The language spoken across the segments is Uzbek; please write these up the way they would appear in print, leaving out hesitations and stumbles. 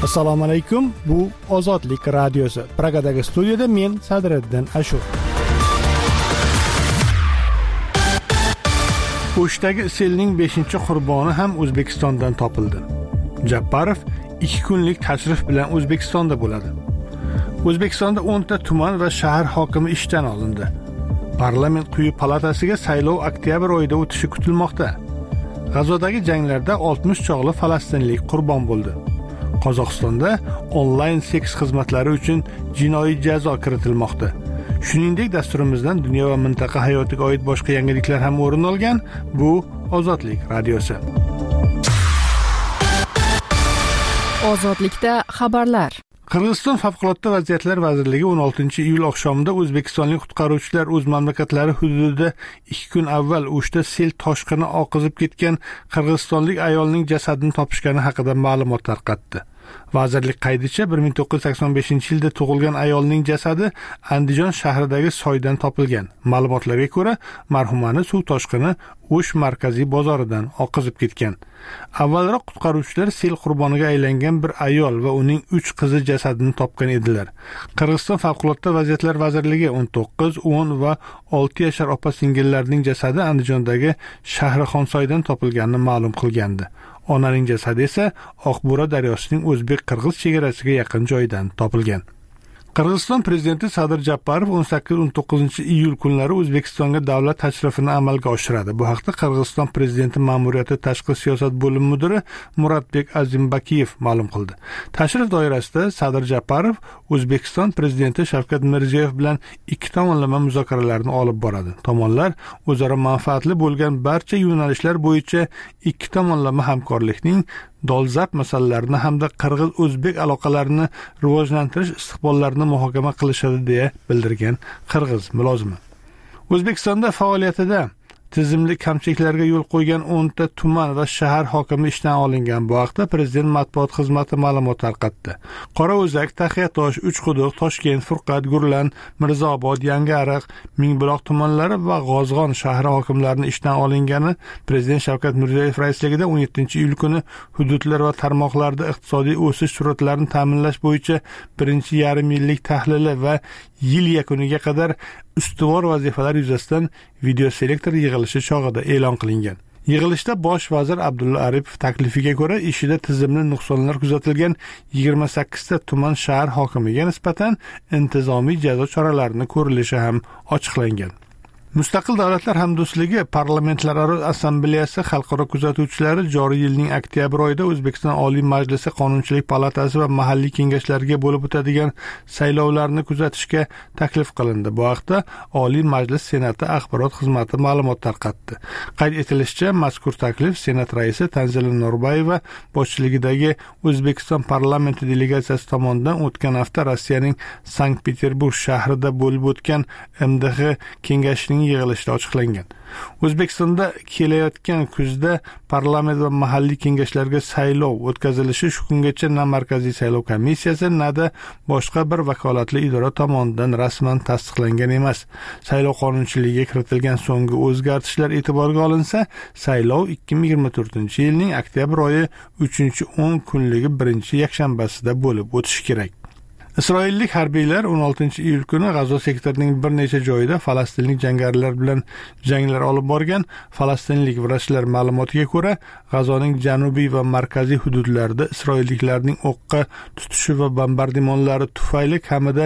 Assalomu alaykum. Bu Ozodlik radiosi. Pragadagi studiyada men Sadriddin Ashur. O'shdagi selning 5-qurboni ham O'zbekistondan topildi. Jabbarov 2 kunlik tashrif bilan O'zbekistonda bo'ladi. O'zbekistonda 10 ta tuman va shahar hokimi ishdan olindi. Parlament quyi palatasiga saylov oktyabr oyida o'tishi kutilmoqda. G'azodagi janglarda 60 chog'li falastinlik qurbon bo'ldi. Qozog'istonda onlayn seks xizmatlari uchun jinoiy jazo kiritilmoqda. Shuningdek, dasturimizdan dunyo va mintaqa hayotiga oid boshqa yangiliklar ham o'rin olgan. Bu Ozodlik radiosi. Ozodlikda xabarlar. Qirg'iziston favqulodda vaziyatlar vazirligi 16-iyul oqshomida o'zbekistonlik qutqaruvchilar o'z mamlakatlari hududida 2 kun avval O'shda sel toshqini oqizib ketgan qirg'izistonlik ayolning jasadini topishgani haqida ma'lumot tarqatdi. Vazirlik qaydicha 1985-yilda tug'ilgan ayolning jasadi Andijon shahridagi soydan topilgan. Ma'lumotlarga ko'ra, marhumani suv toshqini O'sh markaziy bozoridan oqizib ketgan. Avvalroq qutqaruvchilar sel qurboniga aylangan bir ayol va uning 3 qizi jasadini topgan edilar. Qirg'iziston favqulodda vaziyatlar vazirligi 19, 10 va 6 yashar opa-singillarning jasadi Andijondagi Shahrixonsoydan topilganini ma'lum qilgandi. Onaning jasadi esa Oqbura daryosining o'zbek-qirg'iz chegarasiga yaqin joydan topilgan. Qirg'iziston prezidenti Sadir Japarov 18-19 iyul kunlari O'zbekistonga davlat tashrifini amalga oshiradi. Bu haqda Qirg'iziston prezidenti ma'muriyati tashqi siyosat bo'limi mudiri Muratbek Azimbakiyev ma'lum qildi. Tashrif doirasida Sadir Japarov O'zbekiston prezidenti Shavkat Mirziyoyev bilan 2 tomonlama muzokaralarni olib boradi. Tomonlar o'zaro manfaatli bo'lgan barcha yo'nalishlar bo'yicha 2 tomonlama hamkorlikning dolzarb masalalarini hamda qirg'iz-o'zbek aloqalarini rivojlantirish istiqbollarini muhokama qilishadi deya bildirgan qirg'iz mulozimi. O'zbekistonda faoliyatida tizimli kamchiliklarga yo'l qo'ygan 10 ta tuman va shahar hokimi ishdan olingan. Bu haqda prezident matbuot xizmati ma'lumot tarqatdi. Qorao'zak, Taxiyatosh, Uchquduq, Toshkent, Furqat, Gurlan, Mirzaobod, Yangiariq, Mingbuloq tumanlari va G'ozg'on shahri hokimlarining ishdan olingani prezident Shavkat Mirziyoyev raisligida 17-iyul kuni hududlar va tarmoqlarda iqtisodiy o'sish sur'atlarini ta'minlash bo'yicha birinchi yarim yillik tahlili va yil yakuniga qadar ustuvor vazifalar yuzasidan videoselektor yig'ilishi chog'ida e'lon qilingan. Yig'ilishda bosh vazir Abdulla Aripov taklifiga ko'ra ishida tizimli nuqsonlar kuzatilgan 28 ta tuman shahar hokimiga nisbatan intizomiy jazo choralarini ko'rilishi ham ochiqlangan. Mustaqil davlatlar hamdo'stligi parlamentlararo assambleyasi xalqaro kuzatuvchilari joriy yilning oktyabr oyida O'zbekiston Oliy Majlisi Qonunchilik palatasi va mahalliy kengashlariga bo'lib o'tadigan saylovlarni kuzatishga taklif qilindi. Bu haqda Oliy Majlis Senati axborot xizmati ma'lumot tarqatdi. Qayd etilishicha, mazkur taklif Senat raisi Tanzila Norboyeva boshchiligidagi O'zbekiston parlamenti delegatsiyasi tomonidan o'tgan hafta Rossiyaning Sankt-Peterburg shahrida bo'lib o'tgan MDH kengashining yig'ilishida ochiqlangan. O'zbekistonda kelayotgan kuzda parlament va mahalliy kengashlarga saylov o'tkazilishi shu kungacha na Markaziy saylov komissiyasi, na boshqa bir vakolatli idora tomonidan rasman tasdiqlangan emas. Saylov qonunchiligiga kiritilgan so'nggi o'zgartishlar e'tiborga olinsa, saylov 2024-yilning oktyabr oyi 3-10 kunligi birinchi yakshanbasida bo'lib o'tishi kerak. Isroillik harbiylar 16-iyul kuni G'azo sektorining bir necha joyida falastinlik jangarilar bilan janglar olib borgan. Falastinlik vrachlar ma'lumotiga ko'ra, G'azoning janubiy va markaziy hududlarida isroilliklarning o'qqa tutishi va bombardimonlari tufayli kamida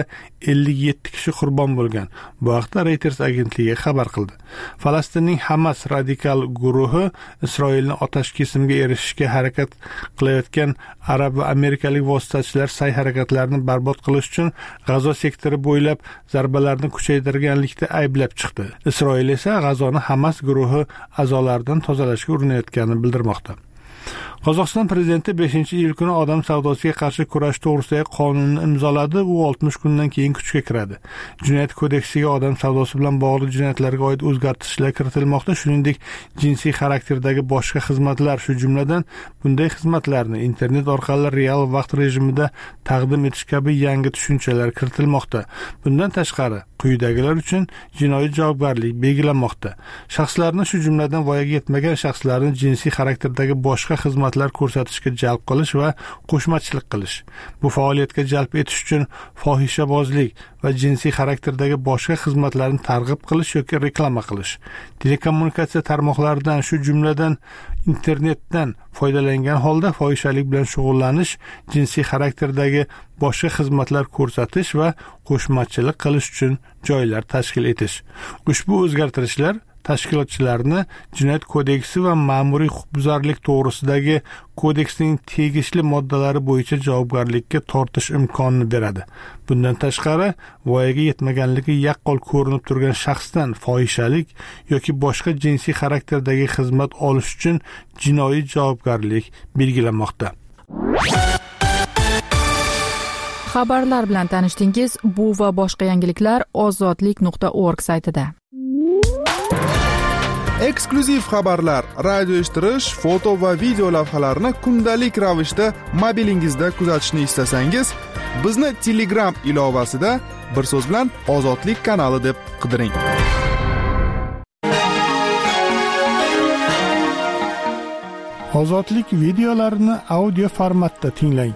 57 kishi qurbon bo'lgan. Bu haqda Reuters agentligi xabar qildi. Falastinning Hamas radikal guruhi Isroilni otash kesimga erishishga harakat qilayotgan arab va amerikalik vositachilar sa'y-harakatlarini barbod qilish uchun G'azo sektori bo'ylab zarbalarni kuchaytirganlikda ayblab chiqdi. Isroil esa G'azoni Hamas guruhi a'zolaridan tozalashga urinayotganini bildirmoqda. Qozog'iston prezidenti 5-iyul kuni odam savdosiga qarshi kurash to'g'risidagi qonunni imzoladi. U 60 kundan keyin kuchga kiradi. Jinoyat kodeksiga odam savdosi bilan bog'liq jinoyatlarga oid o'zgartishlar kiritilmoqda. Shuningdek, jinsiy xarakterdagi boshqa xizmatlar, shu jumladan bunday xizmatlarni internet orqali real vaqt rejimida taqdim etish kabi yangi tushunchalar kiritilmoqda. Bundan tashqari, quyidagilar uchun jinoiy javobgarlik belgilanmoqda. Shaxslarni, shu jumladan voyaga yetmagan shaxslarni jinsiy xarakterdagi boshqa xizmat xizmatlar ko'rsatishga jalb qilish va qo'shmachilik qilish. Bu faoliyatga jalb etish uchun fohishabozlik va jinsiy xarakterdagi boshqa xizmatlarni targ'ib qilish yoki reklama qilish, telekommunikatsiya tarmoqlaridan, shu jumladan internetdan foydalangan holda fohishalik bilan shug'ullanish, jinsiy xarakterdagi boshqa xizmatlar ko'rsatish va qo'shmachilik qilish uchun joylar tashkil etish. Ushbu o'zgartirishlar tashkilotchilarni Jinoyat kodeksi va Ma'muriy huquqbuzarlik to'g'risidagi kodeksning tegishli moddalari bo'yicha javobgarlikka tortish imkonini beradi. Bundan tashqari, voyaga yetmaganligi yaqqol ko'rinib turgan shaxsdan fohishalik yoki boshqa jinsiy xarakterdagi xizmat olish uchun jinoiy javobgarlik belgilanmoqda. Xabarlar bilan tanishdingiz. Bu va boshqa yangiliklar ozodlik.org saytida. Eksklyuziv xabarlar, radio eshittirish, foto va video lavhalarni kundalik ravishda mobilingizda kuzatishni istasangiz, bizni Telegram ilovasida bir so'z bilan Ozodlik kanali deb qidiring. Ozodlik videolarini audio formatda tinglang.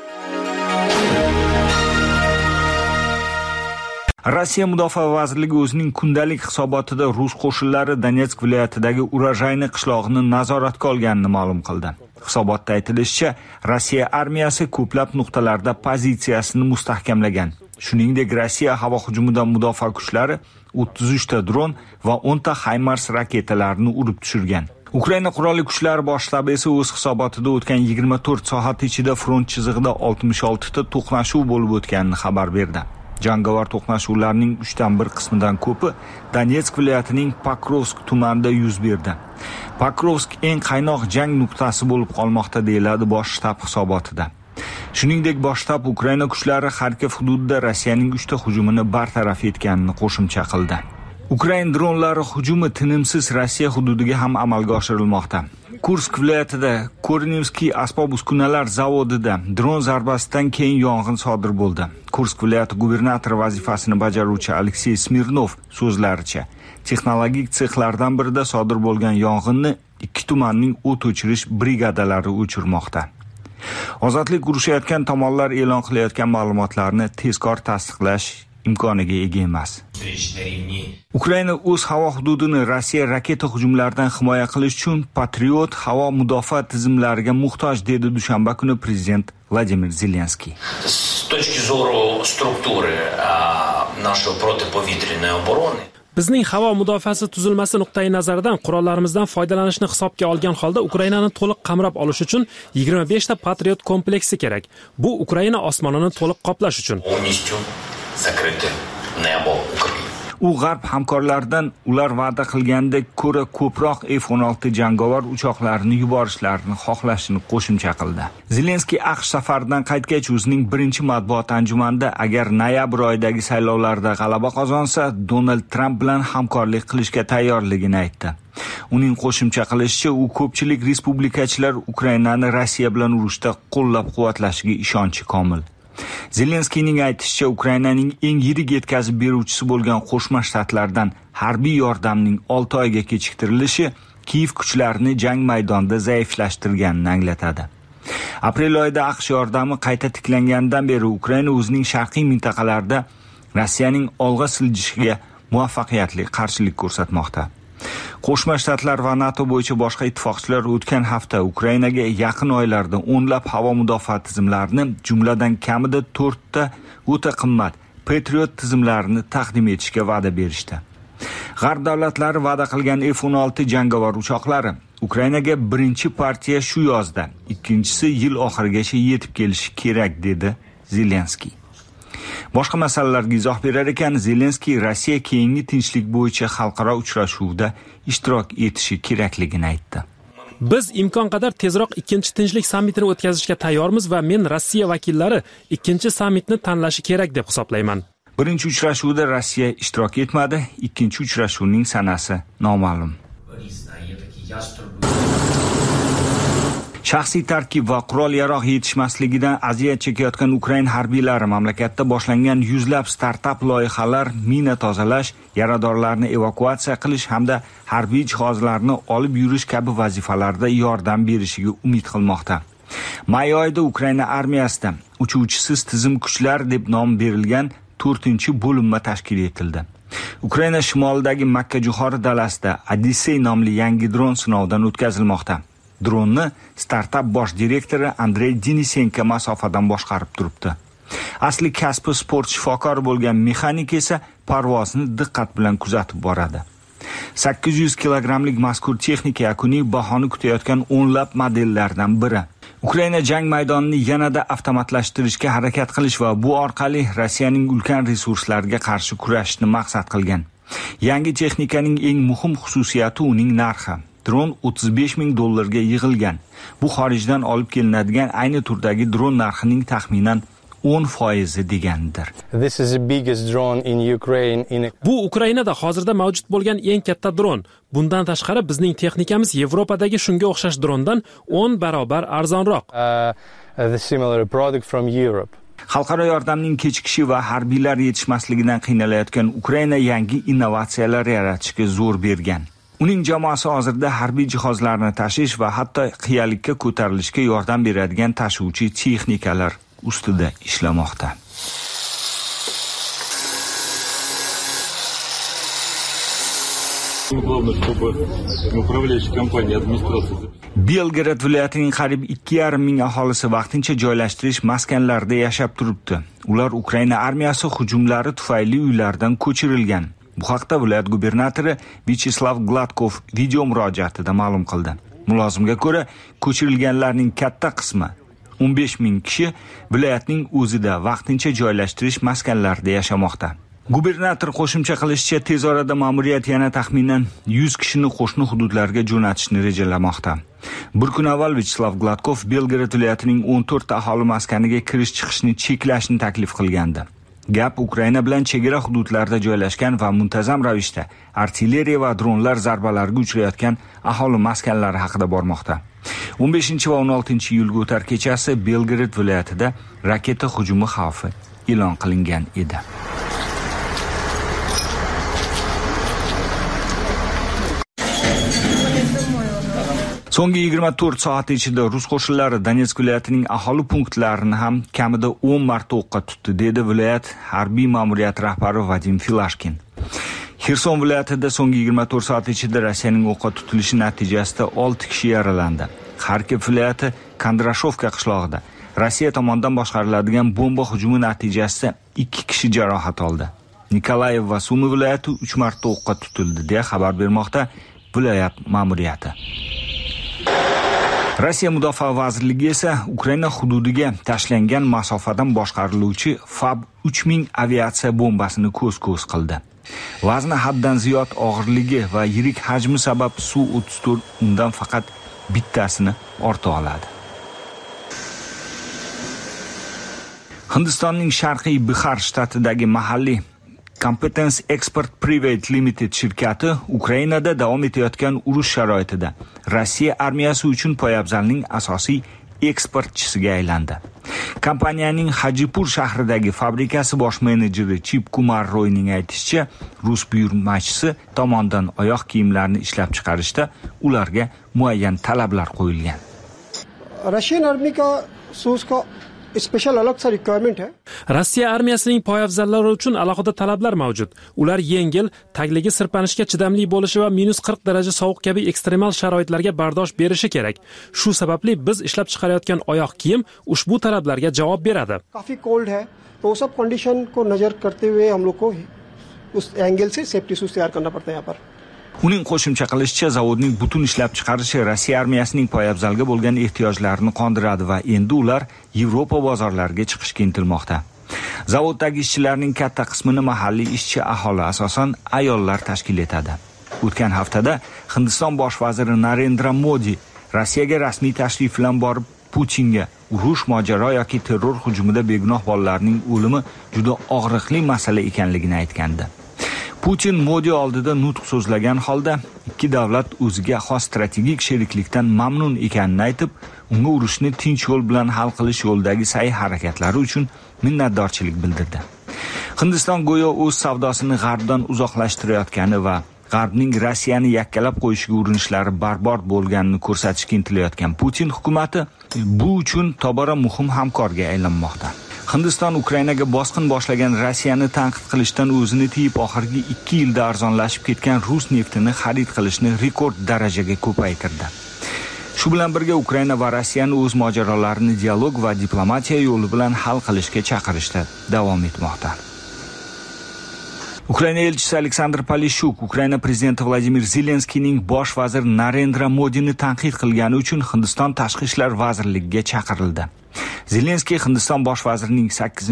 Rossiya Mudofaa vazirligi o'zining kundalik hisobotida rus qo'shinlari Donetsk viloyatidagi Urajayni qishlog'ini nazoratga olganini ma'lum qildi. Hisobotda aytilishicha, Rossiya armiyasi ko'plab nuqtalarda pozitsiyasini mustahkamlagan. Shuningdek, Rossiya havo hujumidan mudofaa kuchlari 33 ta dron va 10 ta HIMARS raketalarini urib tushirgan. Ukraina qurolli kuchlari bosh shtabi esa o'z hisobotida o'tgan 24 soat ichida front chizig'ida 66 ta to'qnashuv bo'lib o'tganini xabar berdi. Jangovar to'qnashuvlarning 3dan 1 qismidan ko'pi Donetsk viloyatining Pokrovsk tumanida yuz berdi. Pokrovsk eng qaynoq jang nuqtasi bo'lib qolmoqda, deyiladi bosh shtab hisobotida. Shuningdek, bosh shtab Ukraina kuchlari Xarkov hududida Rossiyaning 3 ta hujumini bartaraf etganini qo'shimcha qildi. Ukraina dronlari hujumi tinimsiz Rossiya hududiga ham amalga oshirilmoqda. Kursk viloyatida Kornevskiy asbob-uskunalar zavodida dron zarbasidan keyin yong'in sodir bo'ldi. Kursk viloyati gubernatori vazifasini bajaruvchi Aleksey Smirnov so'zlaricha, texnologik sexlardan birida sodir bo'lgan yong'inni 2 tumanning o't o'chirish brigadalari o'chirmoqda. Ozodlik urushayotgan tomonlar e'lon qilayotgan ma'lumotlarni tezkor tasdiqlash imkoniga ega emas. Ukraina o'z havo hududini Rossiya raketa hujumlaridan himoya qilish uchun Patriot havo mudofaa tizimlariga muhtoj, dedi dushanba kuni prezident Vladimir Zelenskiy. С точки зрения структуры нашей противоповітряної обороны Bizning havo mudofaasi tuzilmasi nuqtai nazaridan qurollarimizdan foydalanishni hisobga olgan holda Ukrainani to'liq qamrab olish uchun 25 ta Patriot kompleksi kerak. Bu Ukraina osmonini to'liq qoplash uchun. U g'arb hamkorlaridan ular va'da qilgandek ko'ra ko'proq F-16 jangovar uchoqlarini yuborishlarini xohlashini qo'shimcha qildi. Zelenskiy AQSh safaridan qaytgach o'zining birinchi matbuot anjumanida agar noyabr oyidagi saylovlarda g'alaba qozonsa, Donald Tramp bilan hamkorlik qilishga tayyorligini aytdi. Uning qo'shimcha qilishicha, u ko'pchilik respublikachilar Ukrainani Rossiya bilan urushda qo'llab-quvvatlashiga ishonchi komil. Zelenskiyning aytishicha, Ukrainaning eng yirik yetkazib beruvchisi bo'lgan Qo'shma Shtatlardan harbiy yordamning 6 oyga kechiktirilishi Kiyev kuchlarini jang maydonida zaiflashtirganini anglatadi. Aprel oyida AQSh yordami qayta tiklangandan beri Ukraina o'zining sharqiy mintaqalarida Rossiyaning olg'a siljishiga muvaffaqiyatli qarshilik ko'rsatmoqda. Qo'shma Shtatlar va NATO bo'yicha boshqa ittifoqchilar o'tgan hafta Ukrainaga yaqin oylarda o'nlab havo mudofaa tizimlarini, jumladan kamida 4 ta o'ta qimmat Patriot tizimlarini taqdim etishga va'da berishdi. G'arb davlatlari va'da qilgan F-16 jangovar uchoqlari Ukrainaga birinchi partiya shu yozda, ikkinchisi yil oxirigacha yetib kelishi kerak, dedi Zelenskiy. Boshqa masalalarga izoh berar ekan, Zelenskiy Rossiya keyingi tinchlik bo'yicha xalqaro uchrashuvda ishtirok etishi kerakligini aytdi. Biz imkon qadar tezroq ikkinchi tinchlik sammitini o'tkazishga tayyormiz va men Rossiya vakillari ikkinchi sammitni tanlashi kerak deb hisoblayman. Birinchi uchrashuvda Rossiya ishtirok etmadi, ikkinchi uchrashuvning sanasi noma'lum. Shaxsiy tarkib va qurol-yarog' yetishmasligidan aziyat chekayotgan Ukraina harbiylari mamlakatda boshlangan yuzlab startap loyihalar, mina tozalash, yaradorlarni evakuatsiya qilish hamda harbiy jihozlarni olib yurish kabi vazifalarda yordam berishiga umid qilmoqda. May oyida Ukraina armiyasida uchuvchisiz tizim kuchlar deb nom berilgan 4-bo'linma tashkil etildi. Ukraina shimolidagi Makkajo'xori dalasida Odissey nomli yangi dron sinovdan o'tkazilmoqda. Dronni startap bosh direktori Andrey Denisenko masofadan boshqarib turibdi. Asli kasbi sport shifokori bo'lgan mexanik esa parvozni diqqat bilan kuzatib boradi. 800 kilogramlik mazkur texnika yakuniy bahoni kutayotgan o'nlab modellardan biri. Ukraina jang maydonini yanada avtomatlashtirishga harakat qilish va bu orqali Rossiyaning ulkan resurslariga qarshi kurashishni maqsad qilgan. Yangi texnikaning eng muhim xususiyati uning narxi. Dron $35,000 yig'ilgan. Bu xorijdan olib kelinadigan ayni turdagi dron narxining taxminan 10% degandir. Bu Ukrainada hozirda mavjud bo'lgan eng katta dron. Bundan tashqari bizning texnikamiz Yevropadagi shunga o'xshash drondan 10 barobar arzonroq. Xalqaro yordamning kechikishi va harbiylar yetishmasligidan qiynalayotgan Ukraina yangi innovatsiyalar yaratishga zo'r bergan. Uning jamoasi hozirda harbiy jihozlarni tashish va hatto qiyalikka ko'tarilishga yordam beradigan tashuvchi texnikalar ustida ishlamoqda. Belgrad viloyatining qariyb 2,5 ming aholisi vaqtincha joylashtirish maskanlarida yashab turibdi. Ular Ukraina armiyasi hujumlari tufayli uylaridan ko'chirilgan. Bu haqda viloyat gubernatori Vyacheslav Gladkov video murojaatida ma'lum qildi. Mulozimga ko'ra, ko'chirilganlarning katta qismi 15 ming kishi viloyatning o'zida vaqtincha joylashtirish maskanlarida yashamoqda. Gubernator qo'shimcha qilishicha, tez orada ma'muriyat yana taxminan 100 kishini qo'shni hududlarga jo'natishni rejalamoqda. Bir kun avval Vyacheslav Gladkov Belgrad viloyatining 14 ta aholi maskaniga kirish-chiqishni cheklashni taklif qilgandi. Gap Ukraina bilan chegara hududlarda joylashgan va muntazam ravishda artilleriya va dronlar zarbalariga uchrayotgan aholi maskanlari haqida bormoqda. 15 va 16 iyulga o'tar kechasi Belgrad viloyatida raketa hujumi xavfi e'lon qilingan edi. So'nggi 24 soat ichida rus qo'shinlari Donetsk viloyatining aholi punktlarini ham kamida 10 marta o'qqa tutdi, dedi viloyat harbiy ma'muriyati rahbari Vadim Filashkin. Xerson viloyatida so'nggi 24 soat ichida Rossiyaning o'qqa tutilishi natijasida 6 kishi yaralandi. Kharkiv viloyati Kondrashovka qishlog'ida Rossiya tomonidan boshqariladigan bomba hujumi natijasida 2 kishi jarohat oldi. Nikolayev va Sumi viloyati 3 marta o'qqa tutildi, deya xabar bermoqda viloyat ma'muriyati. Rossiya Mudofaa vazirligi esa Ukraina hududiga tashlangan masofadan boshqariluvchi FAB 3000 aviatsiya bombasini ko'z-ko'z qildi. Vazni haddan ziyod og'irligi va yirik hajmi sabab Su-34 undan faqat bittasini orta oladi. Hindistonning Sharqiy Bihar shtatidagi mahalliy Competence Export Private Limited shirkati Ukrainada davom etayotgan urush sharoitida Rossiya armiyasi uchun poyabzalning asosiy eksportchisiga aylandi. Kompaniyaning Hajipur shahridagi fabrikasi bosh menejeri Chip Kumar Royning aytishicha, rus buyurtmachisi tomonidan oyoq kiyimlarini ishlab chiqarishda ularga muayyan talablar qo'yilgan. Russian army ka so'z ka special alag sa requirement hai. Rossiya armiyasining poyabzallari uchun alohida talablar mavjud. Ular yengil, tagligi sirpanishga chidamli bo'lishi va -40 daraja sovuq kabi ekstremal sharoitlarga bardosh berishi kerak. Shu sababli biz ishlab chiqarayotgan oyoq kiyim ushbu talablarga javob beradi. काफी cold hai, to sab condition ko nazar karte hue hum log ko us angle se safety shoes tayar karna padta hai yahan par. Uning qo'shimcha qilishicha, zavodning butun ishlab chiqarishi Rossiya armiyasining poyabzalga bo'lgan ehtiyojlarini qondiradi va endi ular Yevropa bozorlariga chiqishga intilmoqda. Zavoddagi ishchilarning katta qismini mahalliy ishchi aholi, asosan ayollar tashkil etadi. O'tgan haftada Hindiston bosh vaziri Narendra Modi Rossiyaga rasmiy tashrif bilan borib, Putinga urush, mojaro yoki terror hujumida begunoh bolalarning o'limi juda og'riqli masala ekanligini aytgandi. Putin Modi oldida nutq so'zlagan holda ikki davlat o'ziga xos strategik sheriklikdan mamnun ekanini aytib, unga urushni tinch yo'l bilan hal qilish yo'lidagi sa'y harakatlari uchun minnatdorchilik bildirdi. Hindiston go'yo o'z savdosini G'arbdan uzoqlashtirayotgani va G'arbning Rossiyani yakkalab qo'yishga urinishlari barbod bo'lganini ko'rsatishga intilayotgan Putin hukumatı bu uchun tobora muhim hamkorga aylanmoqda. Hindiston Ukrainaga bosqin boshlagan Rossiyani tanqid qilishdan o'zini tiyib, oxirgi 2 yilda arzonlashib ketgan rus neftini xarid qilishni rekord darajaga ko'paytirdi. Shu bilan birga Ukraina va Rossiyani o'z mojarolarini dialog va diplomatiya yo'li bilan hal qilishga chaqirishda davom etmoqda. Ukraina elchisi Aleksandr Polishchuk Ukraina prezidenti Vladimir Zelenskiyning bosh vazir Narendra Modini tanqid qilgani uchun Hindiston tashqi ishlar vazirligiga chaqirildi. Zelenskiy Hindiston bosh vazirining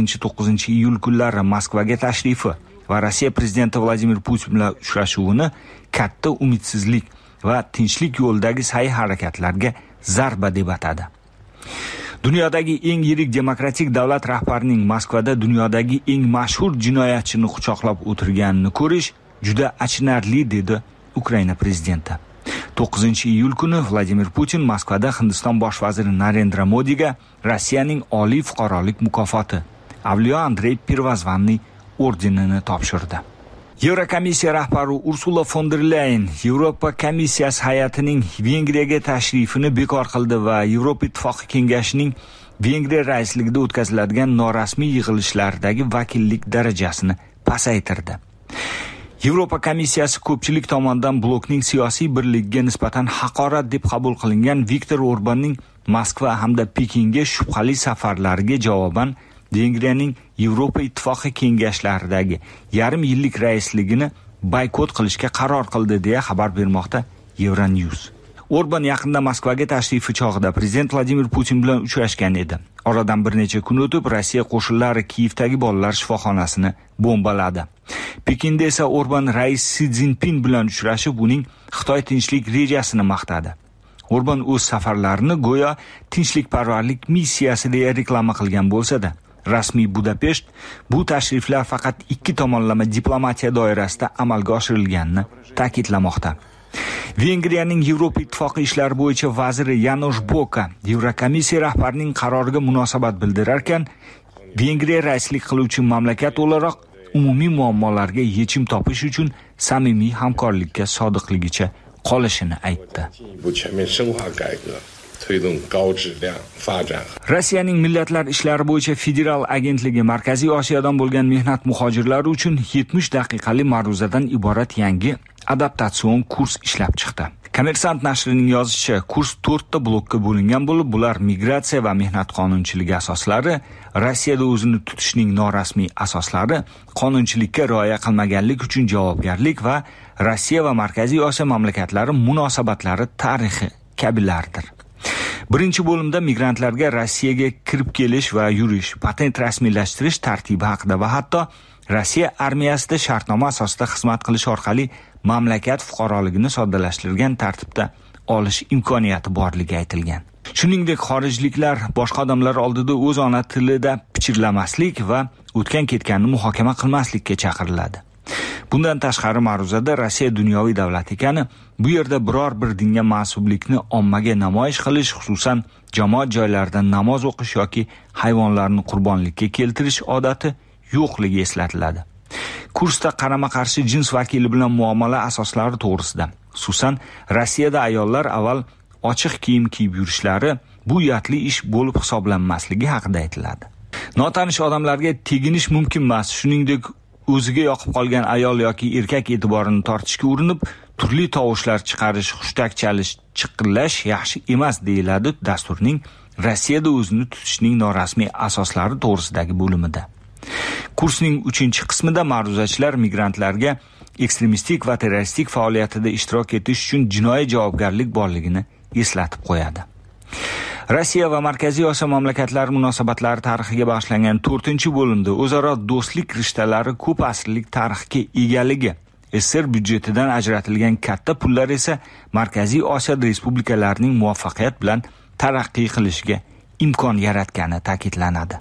8-9 iyul kunlari Moskvaga tashrifi va Rossiya prezidenti Vladimir Putin bilan uchrashuvini katta umidsizlik va tinchlik yo'lidagi sa'y harakatlarga zarba deb atadi. Dunyodagi eng yirik demokratik davlat rahbarining Moskvada dunyodagi eng mashhur jinoyatchini quchoqlab o'tirganini ko'rish juda achinarli, dedi Ukraina prezidenti. 9-iyul kuni Vladimir Putin Moskvada Hindiston bosh vaziri Narendra Modiga Rossiyaning oliy fuqarolik mukofoti Avliyo Andrey Pirvazvanniy ordenini topshirdi. Yevrokomissiya rahbari Ursula von der Leyen Yevropa komissiyasi hay'atining Vengriyaga tashrifini bekor qildi va Yevropa ittifoqi kengashining Vengriya raisligida o'tkaziladigan norasmiy yig'ilishlardagi vakillik darajasini pasaytirdi. Yevropa komissiyasi ko'pchilik tomonidan blokning siyosiy birligiga nisbatan haqorat deb qabul qilingan Viktor Orbanning Moskva hamda Pekinga shubhali safarlariga javoban Vengriyaning Yevropa ittifoqi kengashlaridagi yarim yillik raisligini boykot qilishga qaror qildi deya xabar bermoqda Euronews. Orban yaqinda Moskvaga tashrifi chog'ida prezident Vladimir Putin bilan uchrashgan edi. Oradan bir necha kun o'tib Rossiya qo'shinlari Kiyevdagi bolalar shifoxonasini bombaladi. Pekinda esa Orban rais Si Szinpin bilan uchrashib, uning Xitoy tinchlik rejasini maqtadi. Orban o'z safarlarini go'yo tinchlikparvarlik missiyasi deya reklama qilgan bo'lsa-da, rasmiy Budapesht bu tashriflar faqat ikki tomonlama diplomatiya doirasida amalga oshirilganini ta'kidlamoqda. Vengriyaning Yevropa ittifoqi ishlari bo'yicha vaziri Janusz Boka Yevrokomissiya rahbarining qaroriga munosabat bildirarkan, Vengriya raislik qiluvchi mamlakat o'laroq umumiy muammolarga yechim topish uchun samimiy hamkorlikka sodiqligicha qolishini aytdi. Rossiyaning Millatlar ishlari bo'yicha federal agentligi Markaziy Osiyodan bo'lgan mehnat muhojirlari uchun 70 daqiqalik ma'ruzadan iborat yangi adaptatsion kurs ishlab chiqdi. Kommersant nashrining yozishicha, kurs 4 ta blokka bo'lingan bo'lib, bular migratsiya va mehnat qonunchiligi asoslari, Rossiyada o'zini tutishning norasmiy asoslari, qonunchilikka rioya qilmaganlik uchun javobgarlik va Rossiya va Markaziy Osiyo mamlakatlari munosabatlari tarixi kabilardir. Birinchi bo'limda migrantlarga Rossiyaga kirib kelish va yurish, patent rasmiylashtirish tartibi haqida va hatto Rossiya armiyasida shartnoma asosida xizmat qilish orqali mamlakat fuqaroligini soddalashtirilgan tartibda olish imkoniyati borligi aytilgan. Shuningdek, xorijliklar boshqa odamlar oldida o'z ona tilida pichirlamaslik va o'tgan ketganni muhokama qilmaslikka chaqiriladi. Bundan tashqari ma'ruzada Rossiya dunyoviy davlat ekani, bu yerda biror bir dinga mansublikni ommaga namoyish qilish, xususan jamoat joylarida namoz o'qish yoki hayvonlarni qurbonlikka keltirish odati yo'qligi eslatiladi. Kursda qarama-qarshi jins vakili bilan muomala asoslari to'g'risida, xususan Rossiyada ayollar avval ochiq kiyim kiyib yurishlari bu uyatli ish bo'lib hisoblanmasligi haqida aytiladi. Notanish odamlarga teginish mumkin emas, shuningdek o'ziga yoqib qolgan ayol yoki erkak e'tiborini tortishga urinib, turli tovushlar chiqarish, hushtak chalish, chiqillash yaxshi emas deyiladi dasturning Rossiyada o'zini tutishning norasmiy asoslari to'g'risidagi bo'limida. Kursning 3-qismida ma'ruzachilar migrantlarga ekstremistik va terroristik faoliyatida ishtirok etish uchun jinoiy javobgarlik borligini eslatib qo'yadi. Rossiya va Markaziy Osiyo mamlakatlari munosabatlari tarixiga bag'ishlangan 4-bo'limda o'zaro do'stlik rishtalari ko'p asrlik tarixga egaligi, SSR byudjetidan ajratilgan katta pullar esa Markaziy Osiyo respublikalarining muvaffaqiyat bilan taraqqiy qilishiga imkon yaratgani ta'kidlanadi.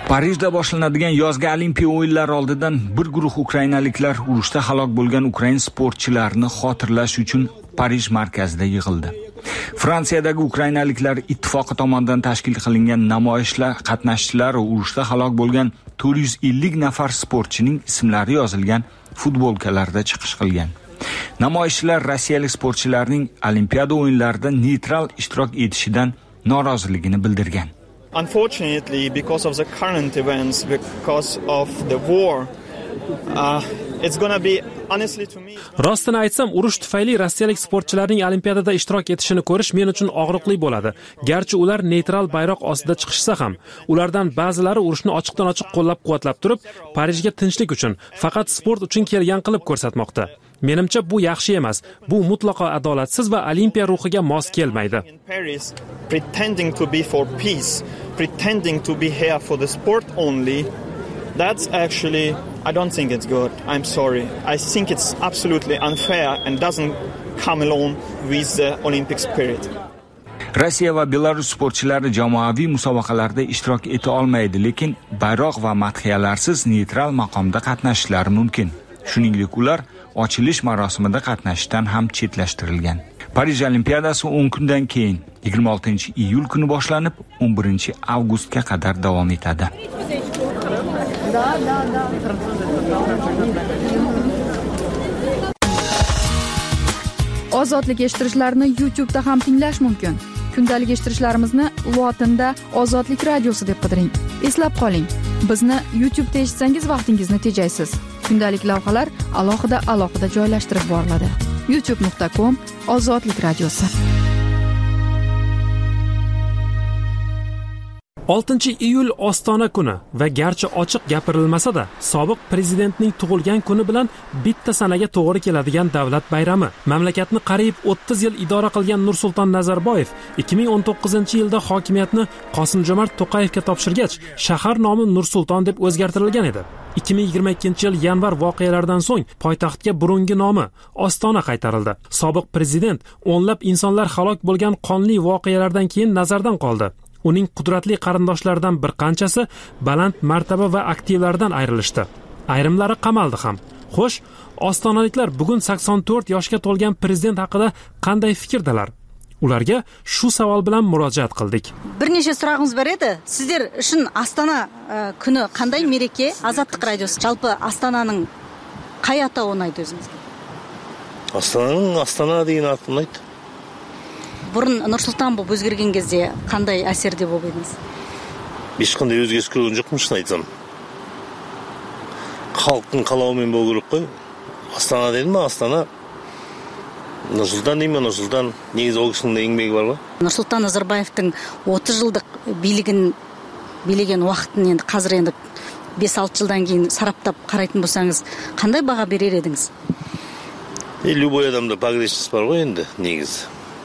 Parijda boshlanadigan yozgi Olimpiya o'yinlari oldidan bir guruh ukrainaliklar urushda halok bo'lgan ukrain sportchilarini xotirlash uchun Parij markazida yig'ildi. Fransiyadagi ukrainaliklar ittifoqi tomonidan tashkil qilingan namoyishlar qatnashchilari urushda halok bo'lgan 450 nafar sportchining ismlari yozilgan futbolkalarda chiqish qilgan. Namoyishchilar rossiyalik sportchilarning Olimpiada o'yinlarida neytral ishtirok etishidan noroziligini bildirgan. Unfortunately, because of the current events, because of the war, it's going to be honestly to me. Rostini aytsam, urush tufayli rossiyalik sportchilarning Olimpiadada ishtirok etishini ko'rish men uchun og'riqli bo'ladi. Garchi ular neytral bayroq ostida chiqishsa ham, ulardan ba'zilari urushni ochiqdan-ochiq qo'llab-quvvatlab turib, Parijga tinchlik uchun, faqat sport uchun kelgan qilib ko'rsatmoqda. Menimcha bu yaxshi emas. Bu mutlaqo adolatsiz va Olimpiya ruhiga mos kelmaydi. Pretending to be for peace, pretending to be here for the sport only, that's actually, I don't think it's good. I'm sorry. I think it's absolutely unfair and doesn't come along with the Olympic spirit. Rossiya va Belarus sportchilari jamoaviy musobaqalarda ishtirok eta olmaydi, lekin bayroq va madhiyalarsiz neytral maqomda qatnashishlari mumkin. Shuningdek, ular ochilish marosimida qatnashishdan ham chetlashtirilgan. Parij Olimpiadasi 10 kundan keyin 26-iyul kuni boshlanib, 11-avgustga qadar davom etadi. Ozodlik eshittirishlarni YouTube'da ham tinglash mumkin. Kundalik eshittirishlarimizni lotinda Ozodlik radiosi deb qidiring. Eslab qoling, bizni YouTube'da eshitsangiz vaqtingizni tejaysiz. Kundalik lavhalar alohida joylashtirib boriladi. youtube.com/Ozodlik radiosi. 6-iyul Ostona kuni va garchi ochiq gapirilmasa-da, sobiq prezidentning tug'ilgan kuni bilan bitta sanaga to'g'ri keladigan davlat bayrami. Mamlakatni qariyb 30 yil idora qilgan Nursulton Nazarboyev 2019-yilda hokimiyatni Qosimjomart To'qayevga topshirgach, shahar nomi Nursulton deb o'zgartirilgan edi. 2022-yil yanvar voqealaridan so'ng poytaxtga burungi nomi Ostona qaytarildi. Sobiq prezident o'nlab insonlar halok bo'lgan qonli voqealardan keyin nazardan qoldi. Uning qudratli qarindoshlaridan bir qanchasi baland martaba va aktivlardan ayrilishdi. Ayrimlari qamaldi ham. Xo'sh, ostonaliklar bugun 84 yoshga to'lgan prezident haqida qanday fikrdalar? Ularga shu savol bilan murojaat qildik. Bir necha so'rog'imiz bor edi. Sizlar uchun Astana kuni qanday mereke? Azodlik radiosi жалпы Astonaning qay аты o'ynaydi o'zingizga? Astana degan аты o'ynaydi. Burun Nursulton bo'lib o'zgargan кезде qanday asarda bo'ldingiz? Hech qanday o'zgarish ko'rgan жоқпын, shuni aytsam. Xalqning qalauымен bo'lу керек қой. Astana deydimi? Astana. Nursulton deymi? Nursulton. Негізі ол кісінің еңбегі бар ғой. Nursulton Nazarboyevтің 30 жылдық билеген уақытын енді қазір енді 5-6 жылдан кейін сараптап қарайтын болсаңыз, қандай баға берер едіңіз? Любой адамда погрешность бар ғой енді, негізі.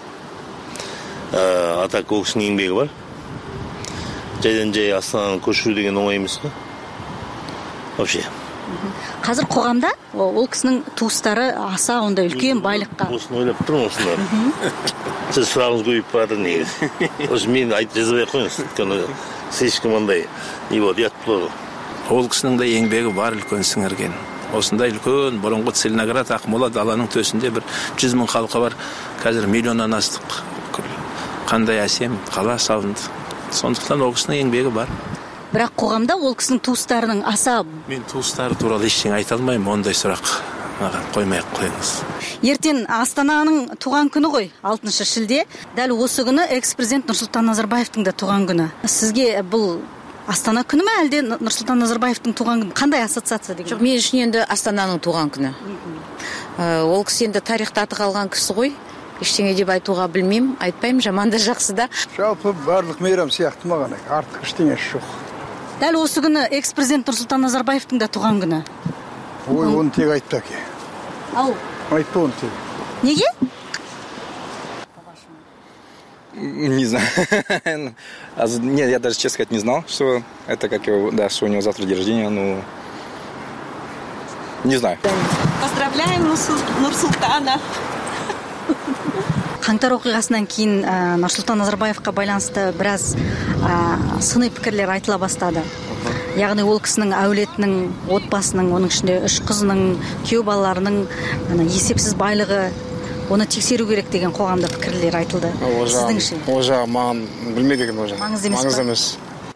Атак ол кісінің еңбегі бар. Жайдан-жай Астананы көшіру деген оңай емес қой. Вообще. Қазір қоғамда ол кісінің туыстары аса ондай үлкен байлыққа. Осыны ойлап тұрмын осындар. Сіз сұрағыңыз көбейіп барады негізі. Осы мен айтып жазбай қойыңыз. Өйткені ешкім ондай не болды, ұят болды. Ол кісінің де еңбегі бар үлкен сіңірген. Осындай үлкен бұрынғы Целиноград, Ақмола даланың төсінде бір 100 мың халқы бар. Қазір миллионнан астық. Қандай әсем қала салынды. Сондықтан ол кісінің еңбегі бар. Бірақ қоғамда ол кісінің туыстарының аса... Мен туыстары туралы ештеңе айта алмаймын, ондай сұрақ қоймай-ақ қойыңыз. Ертең Астананың туған күні ғой, 6 шілде. Дәл осы күні экс-президент Нұрсұлтан Назарбаевтың да туған күні. Сізге бұл Астана күні ме, әлде Нұрсұлтан Назарбаевтың туған күні? Қандай ассоциация деген? Жоқ, мен үшін енді Астананың туған күні. Ол кісі енді тарихта аты қалған кісі ғой. Ештеңе деп айтуға білмеймін, айтпаймын, жаман да жақсы да. Жалпы барлық мейрам сияқты маған, артық ештеңе жоқ. Дәл осы күні экс-президент Нұрсұлтан Назарбаевтың да туған күні. Ой, оны тек айтты әке. Ау? Айтты оны тек. Неге? Не знаю. Нет, я даже, честно сказать, не знал, что это как его, да, что у него завтра день рождения, ну, не знаю. Поздравляем Нұрсұлтана. Қаңтар оқиғасынан кейін Нұрсұлтан Назарбаевқа байланысты біраз сыни пікірлер айтыла бастады. яғни ол кісінің әулетінің, отбасының, оның ішінде 3 қызының, күйеу балаларының есепсіз байлығы, оны тексеру керек деген қоғамда пікірлер айтылды. Сіздіңше? Ол жағы маған білмейді екен, ол жағы. Маңызды емес.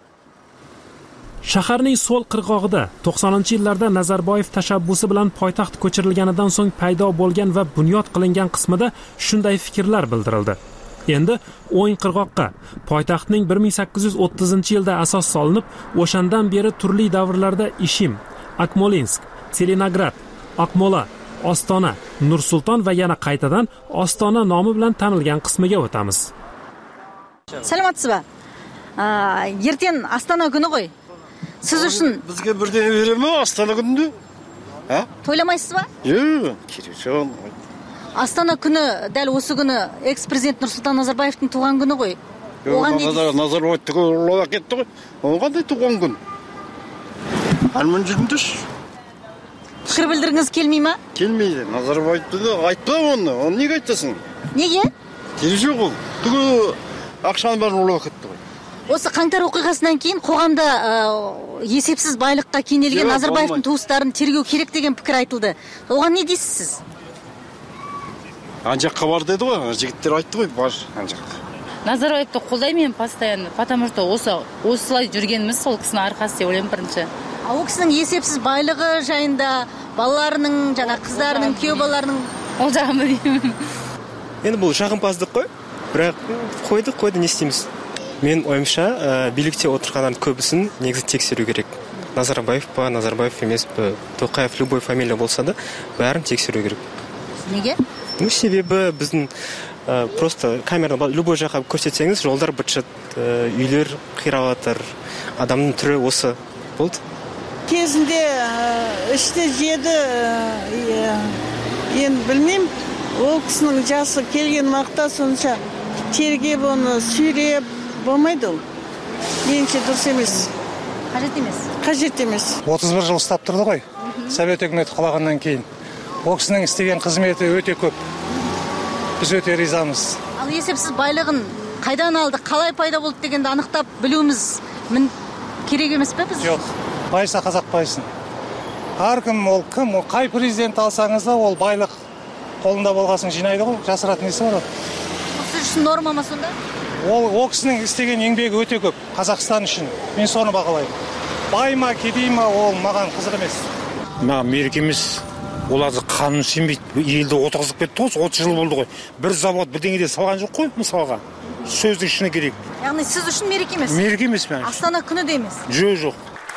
Shaharning so'l qirg'og'ida 90-yillarda Nazarboyev tashabbusi bilan poytaxt ko'chirilganidan so'ng paydo bo'lgan va bunyod qilingan qismida shunday fikrlar bildirildi. Endi o'ng qirg'oqqa poytaxtning 1830-yilda asos solinib, o'shandan beri turli davrlarda Ishim, Akmolinsk, Tselenograd, Akmola, Ostona, Nur-Sulton va yana qaytadan Ostona nomi bilan tanilgan qismiga o'tamiz. Salomatsizmi? Erten Astana kuni qo'y. Siz uchun bizga birden beremi Astana kunida? Ha? To'ylamaysiz ba? Yo'q, kerak yo'q. Astana kuni dal o'sha kuni eks-prezident Nursulton Nazarboyevning tug'an kuni qo'y. Oған Назарбаевтың ұлыға кетті ғой. Оған қандай туған күн? Арман жүрмдіш. Пікір білдіріңіз келмей ма? Келмейді. Назарбаевты да айтпа оны. Оны неге айтасың? Неге? Керек жоқ ол. Түгі ақшаны бәрін ұлыға кетті ғой. Осы қаңтар оқиғасынан кейін қоғамда есепсіз байлыққа кенелген Назарбаевтың туыстарын тергеу керек деген пікір айтылды. Оған не дейсіз сіз? Анжаққа бар деді ғой. Жігіттер айтты ғой, бар анжаққа. Назарбаевты қолдаймын постоянно, потому что осылай жүргеніміз сол кісінің арқасы деп ойлаймын бірінші. Ол кісінің есепсіз байлығы жайында, балаларының, жаңа қыздарының, күйеу балаларының ол жағын білмеймін. Енді бұл жағымпаздық қой, бірақ қойды не істейміз? Мен ойымша, билікте отырғандардың көбісін негізі тексеру керек. Назарбаев па, Назарбаев емес пе, Тоқаев любой фамилия болса да, бәрін тексеру керек. Неге? Себебі біздің просто камераны любой жаққа көрсетсеңіз, жолдар бытшыт, үйлер қиралатыр, адамның түрі осы болды. Кезінде іште жеді, енді білмеймін, ол кісінің жасы келген уақытта сонша тергеп оны сүйреп болмайды ол. Меніңше дұрыс емес. Қажет емес. Қажет емес. 31 жыл ұстап тұрды ғой, Совет үкіметі құлағаннан кейін. Ол кісінің істеген қызметі өте көп. Біз өте ризамыз. Ал есепсіз байлығын қайдан алды, қалай пайда болды дегенді анықтап білуіміз керек емес пе біз? Жоқ, байса қазақ байсын. Әркім ол кім, қай президент алсаңыз да ол байлық қолында болғасын жинайды ғой, жасыратын несі бар. Сіз үшін норма ма сонда? Ол кісінің істеген еңбегі өте көп Қазақстан үшін. Мен соны бағалаймын. Бай ма, кедей ма, ол маған қызық емес. Маған мереке емес. Оларды қанun сенбейді. Елді отырғызып кетті ғой, 30 жыл болды ғой. Bir завод бірдеңеде салған жоқ қой, мысалға. Сөздің ішіне керек. Яғни сіз үшін мереке емес? Мереке емес мен. Астана күні де емес? Жоқ.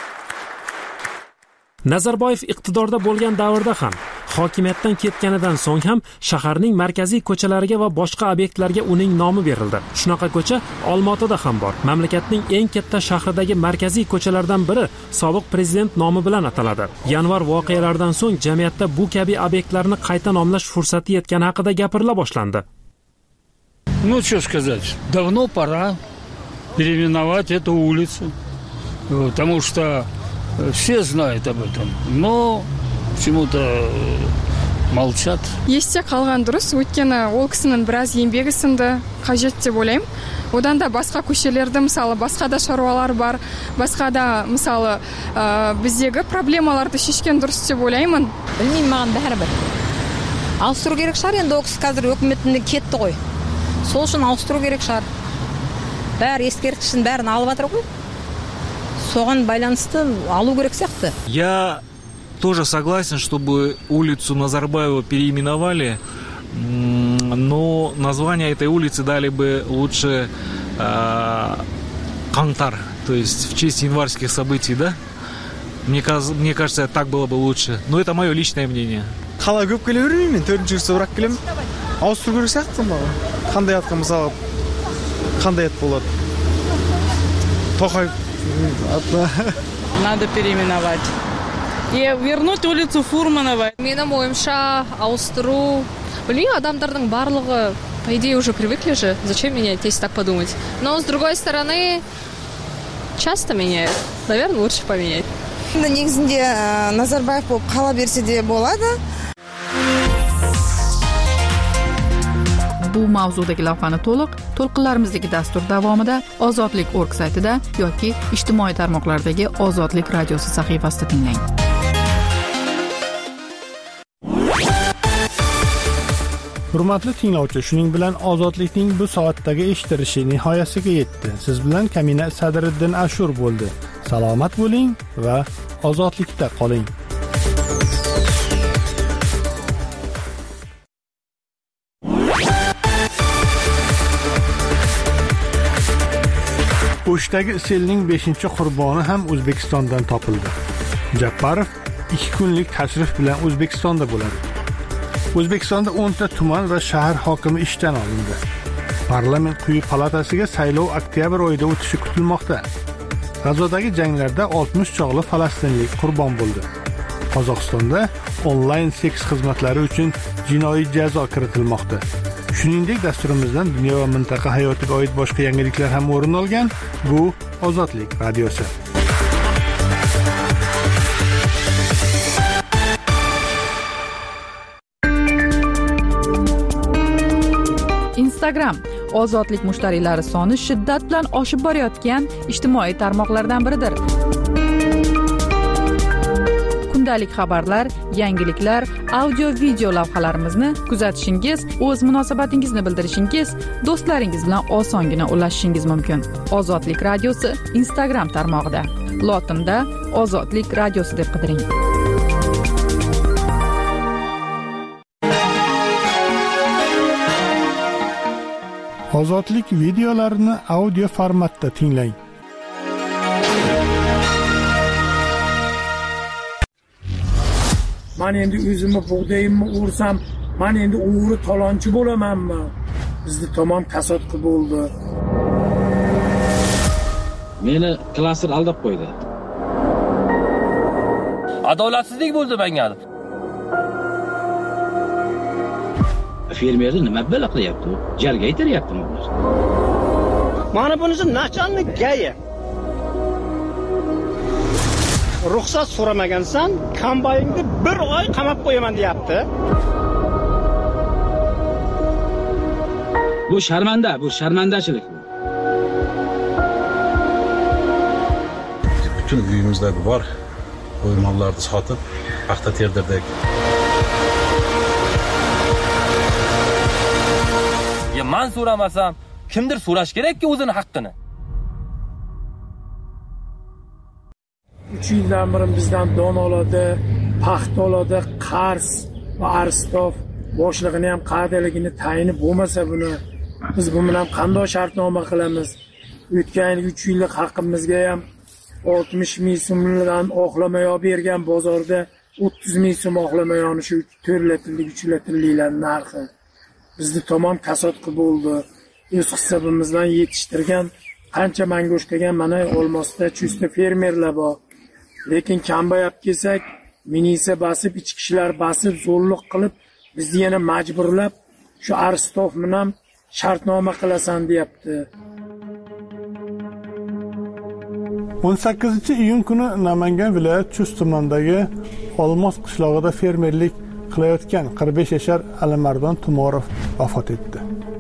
Nazarboyev iqtidorda bo'lgan davrda ham, hokimiyatdan ketganidan so'ng ham shaharning markaziy ko'chalariga va boshqa obyektlarga uning nomi berildi. Shunaqa ko'cha Olmaotada ham bor. Mamlakatning eng katta shahridagi markaziy ko'chalardan biri sobiq prezident nomi bilan ataladi. Yanvar voqealaridan so'ng jamiyatda bu kabi obyektlarni qayta nomlash fursati yetgani haqida gapirila boshlandi. Ну, что сказать, давно пора переименовать эту улицу, потому что все знают об этом, но почему-то молчат. Есте қалған дұрыс, өйткені ол кісінің біраз еңбегі сіңді, қажет деп ойлаймын. Одан да басқа көшелерді, мысалы, басқа да шаруалар бар, басқа да, мысалы, біздегі проблемаларды шешкен дұрыс деп ойлаймын. Білмеймін, маған бәрібір. Ауыстыру керек шығар, енді ол кісі қазір өкіметінде кетті ғой. Сол үшін ауыстыру керек шығар. Бәрі ескерткішін бәрін алып жатыр ғой. Соған байланысты алу керек сияқты. Я тоже согласен, чтобы улицу Назарбаева переименовали, но название этой улицы дали бы лучше Кантар, то есть в честь январских событий, да? Мне кажется, так было бы лучше. Но это мое личное мнение. Қалай көп келе бермеймін, мен 4-ші курста бірақ келем. Ауыстыру керек сияқты маған. Қандай атқа мысалы, қандай ат болады? Тоқаев. Надо переименовать. И вернуть улицу Фурманова. Менің ойымша ауыстыру, блин, адамдардың барлығы, по идее, уже привыкли же. Зачем менять, если так подумать? Но с другой стороны, часто меняют. Наверное, лучше поменять. Негізінде Назарбаев болып қала берсе де болады. bu mavzudagi lavhani to'lqinlarimizdagi dastur davomida ozodlik.org saytida yoki ijtimoiy tarmoqlardagi Ozodlik radiosi sahifasida tinglang. Hurmatli tinglovchi, shuning bilan Ozodlikning bu soatdagi eshittirishi nihoyasiga yetdi. Siz bilan Kamina Sadriddin Ashur bo'ldi. Salomat bo'ling va ozodlikda qoling. O'shdagi selning 5-qurboni ham O'zbekistondan topildi. Jabbarov 2 kunlik tashrif bilan O'zbekistonda bo'ladi. O'zbekistonda 10 ta tuman va shahar hokimi ishdan olindi. Parlament quyi palatasiga saylov oktyabr oyida o'tishi kutilmoqda. G'azodagi janglarda 60 chog'li falastinlik qurbon bo'ldi. Qozog'istonda onlayn seks xizmatlari uchun jinoiy jazo kiritilmoqda. Shuningdek, dasturimizdan dunyo va mintaqa hayotiga oid boshqa yangiliklar ham o'rin olgan. Bu Ozodlik radiosi. Instagram ozodlik mushtariylari soni shiddat bilan oshib borayotgan ijtimoiy tarmoqlardan biridir. Kundalik xabarlar, yangiliklar, audio-video lavhalarimizni kuzatishingiz, o'z munosabatingizni bildirishingiz, do'stlaringiz bilan osongina ulashishingiz mumkin. Ozodlik radiosi Instagram tarmog'ida. Lotinda Ozodlik radiosi deb qidiring. Ozodlik videolarini audio formatda tinglang. Men endi o'zimni bug'doyimni o'rsam, men endi o'g'ri talonchi bo'lamanmi? Bizni tamom kasod qilib bo'ldi. Meni klaster aldab qo'ydi. Adolatsizlik bo'ldi menga. Fermerni nima bela qilyapti? Jarga aytiryaptimi ular? Mana bunisi nachalnik gaya. Ruxsat so'ramagansan, kombaynni 1 oy qamab qo'yaman deyapti. Bu sharmandachilik. Bütün uyimizdagi bor o'ymonlarni sotib, paxta terdirdik. Men so'ramasam, kimdir so'rash kerak-ku o'zini haqqini. 3 yildan beri bizdan don oladi, paxta oladi, qarz va arstof boshlig'ini ham qadaligini tayinib bo'lmasa buni biz bu bilan qanday shartnoma qilamiz? O'tgan 3 yillik haqqimizga ham 60 ming so'mdan oqlamayoq bergan bozorda 30 ming so'm oqlamayoni shu 4-3 narxi. Bizni tamom kasod qilib bo'ldi. O'z hisobimizdan yetishtirgan qancha mango'shtagan mana Olmosda chusta fermerlar bor. Lekin kambayab kelsak, minisa basib, ichki ishlar basib, zo'rlik qilib, bizni yana majburlab shu arstof bilan shartnoma qilasan deyapti. 18-iyun kuni Namangan viloyat Chust tumanidagi Olmos qishlog'ida fermerlik qilayotgan 45 yashar Alimardon Tumorov vafot etdi.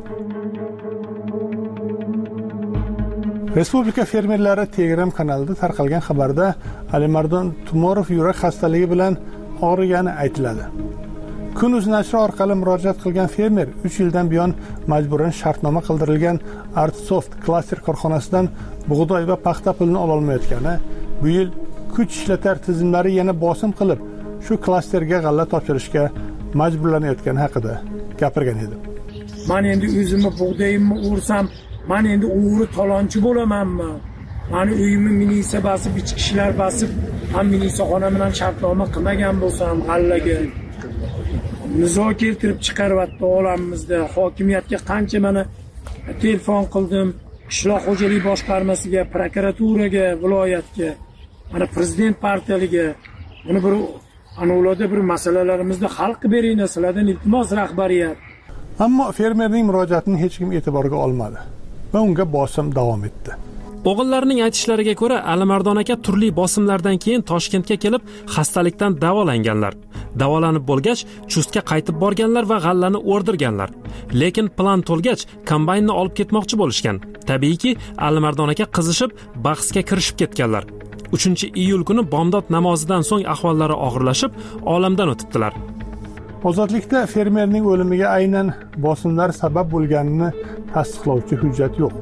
Respublika fermerlari Telegram kanalida tarqalgan xabarda Alimardon Tumorov yurak xastaligi bilan og'rigani aytiladi. Kun.uz nashri orqali murojaat qilgan fermer 3 yildan buyon majburan shartnoma qildirilgan Artsoft klaster korxonasidan bug'doy va paxta pulini ola olmayotgani, bu yil kuch ishlatar tizimlari yana bosim qilib, shu klasterga g'alla topshirishga majburlanayotgani haqida gapirgan edi. Men endi o'zimni bug'doyimni o'rsam, men endi o'g'ri talonchi bo'lamanmi? Mani uyimni minisa basib, ichki ishlar basib, ham minisa xona bilan shartnoma qilmagan bo'lsam, g'allaga nizo keltirib chiqaryapti olamimizda. Hokimiyatga qancha mana telefon qildim, qishloq xo'jalik boshqarmasiga, prokuraturaga, viloyatga, mana prezident partiyaliga, buni bir ularda bir masalalarimizni hal qilib beringlar, sizlardan iltimos rahbariyat. Ammo fermerning murojaatini hech kim e'tiborga olmadi va unga bosim davom etdi. O'g'illarining aytishlariga ko'ra, Alimardon aka turli bosimlardan keyin Toshkentga kelib, xastalikdan davolanganlar. Davolanib bo'lgach, Chustga qaytib borganlar va g'allani o'rdirganlar. Lekin plan to'lgach, kombaynni olib ketmoqchi bo'lishgan. Tabiiyki, Alimardon aka qizishib, bahsga kirishib ketganlar. 3-iyul kuni bomdod namozidan so'ng ahvollari og'irlashib, olamdan o'tibdilar. Ozodlikda fermerning o'limiga aynan bosimlar sabab bo'lganini tasdiqlovchi hujjat yo'q.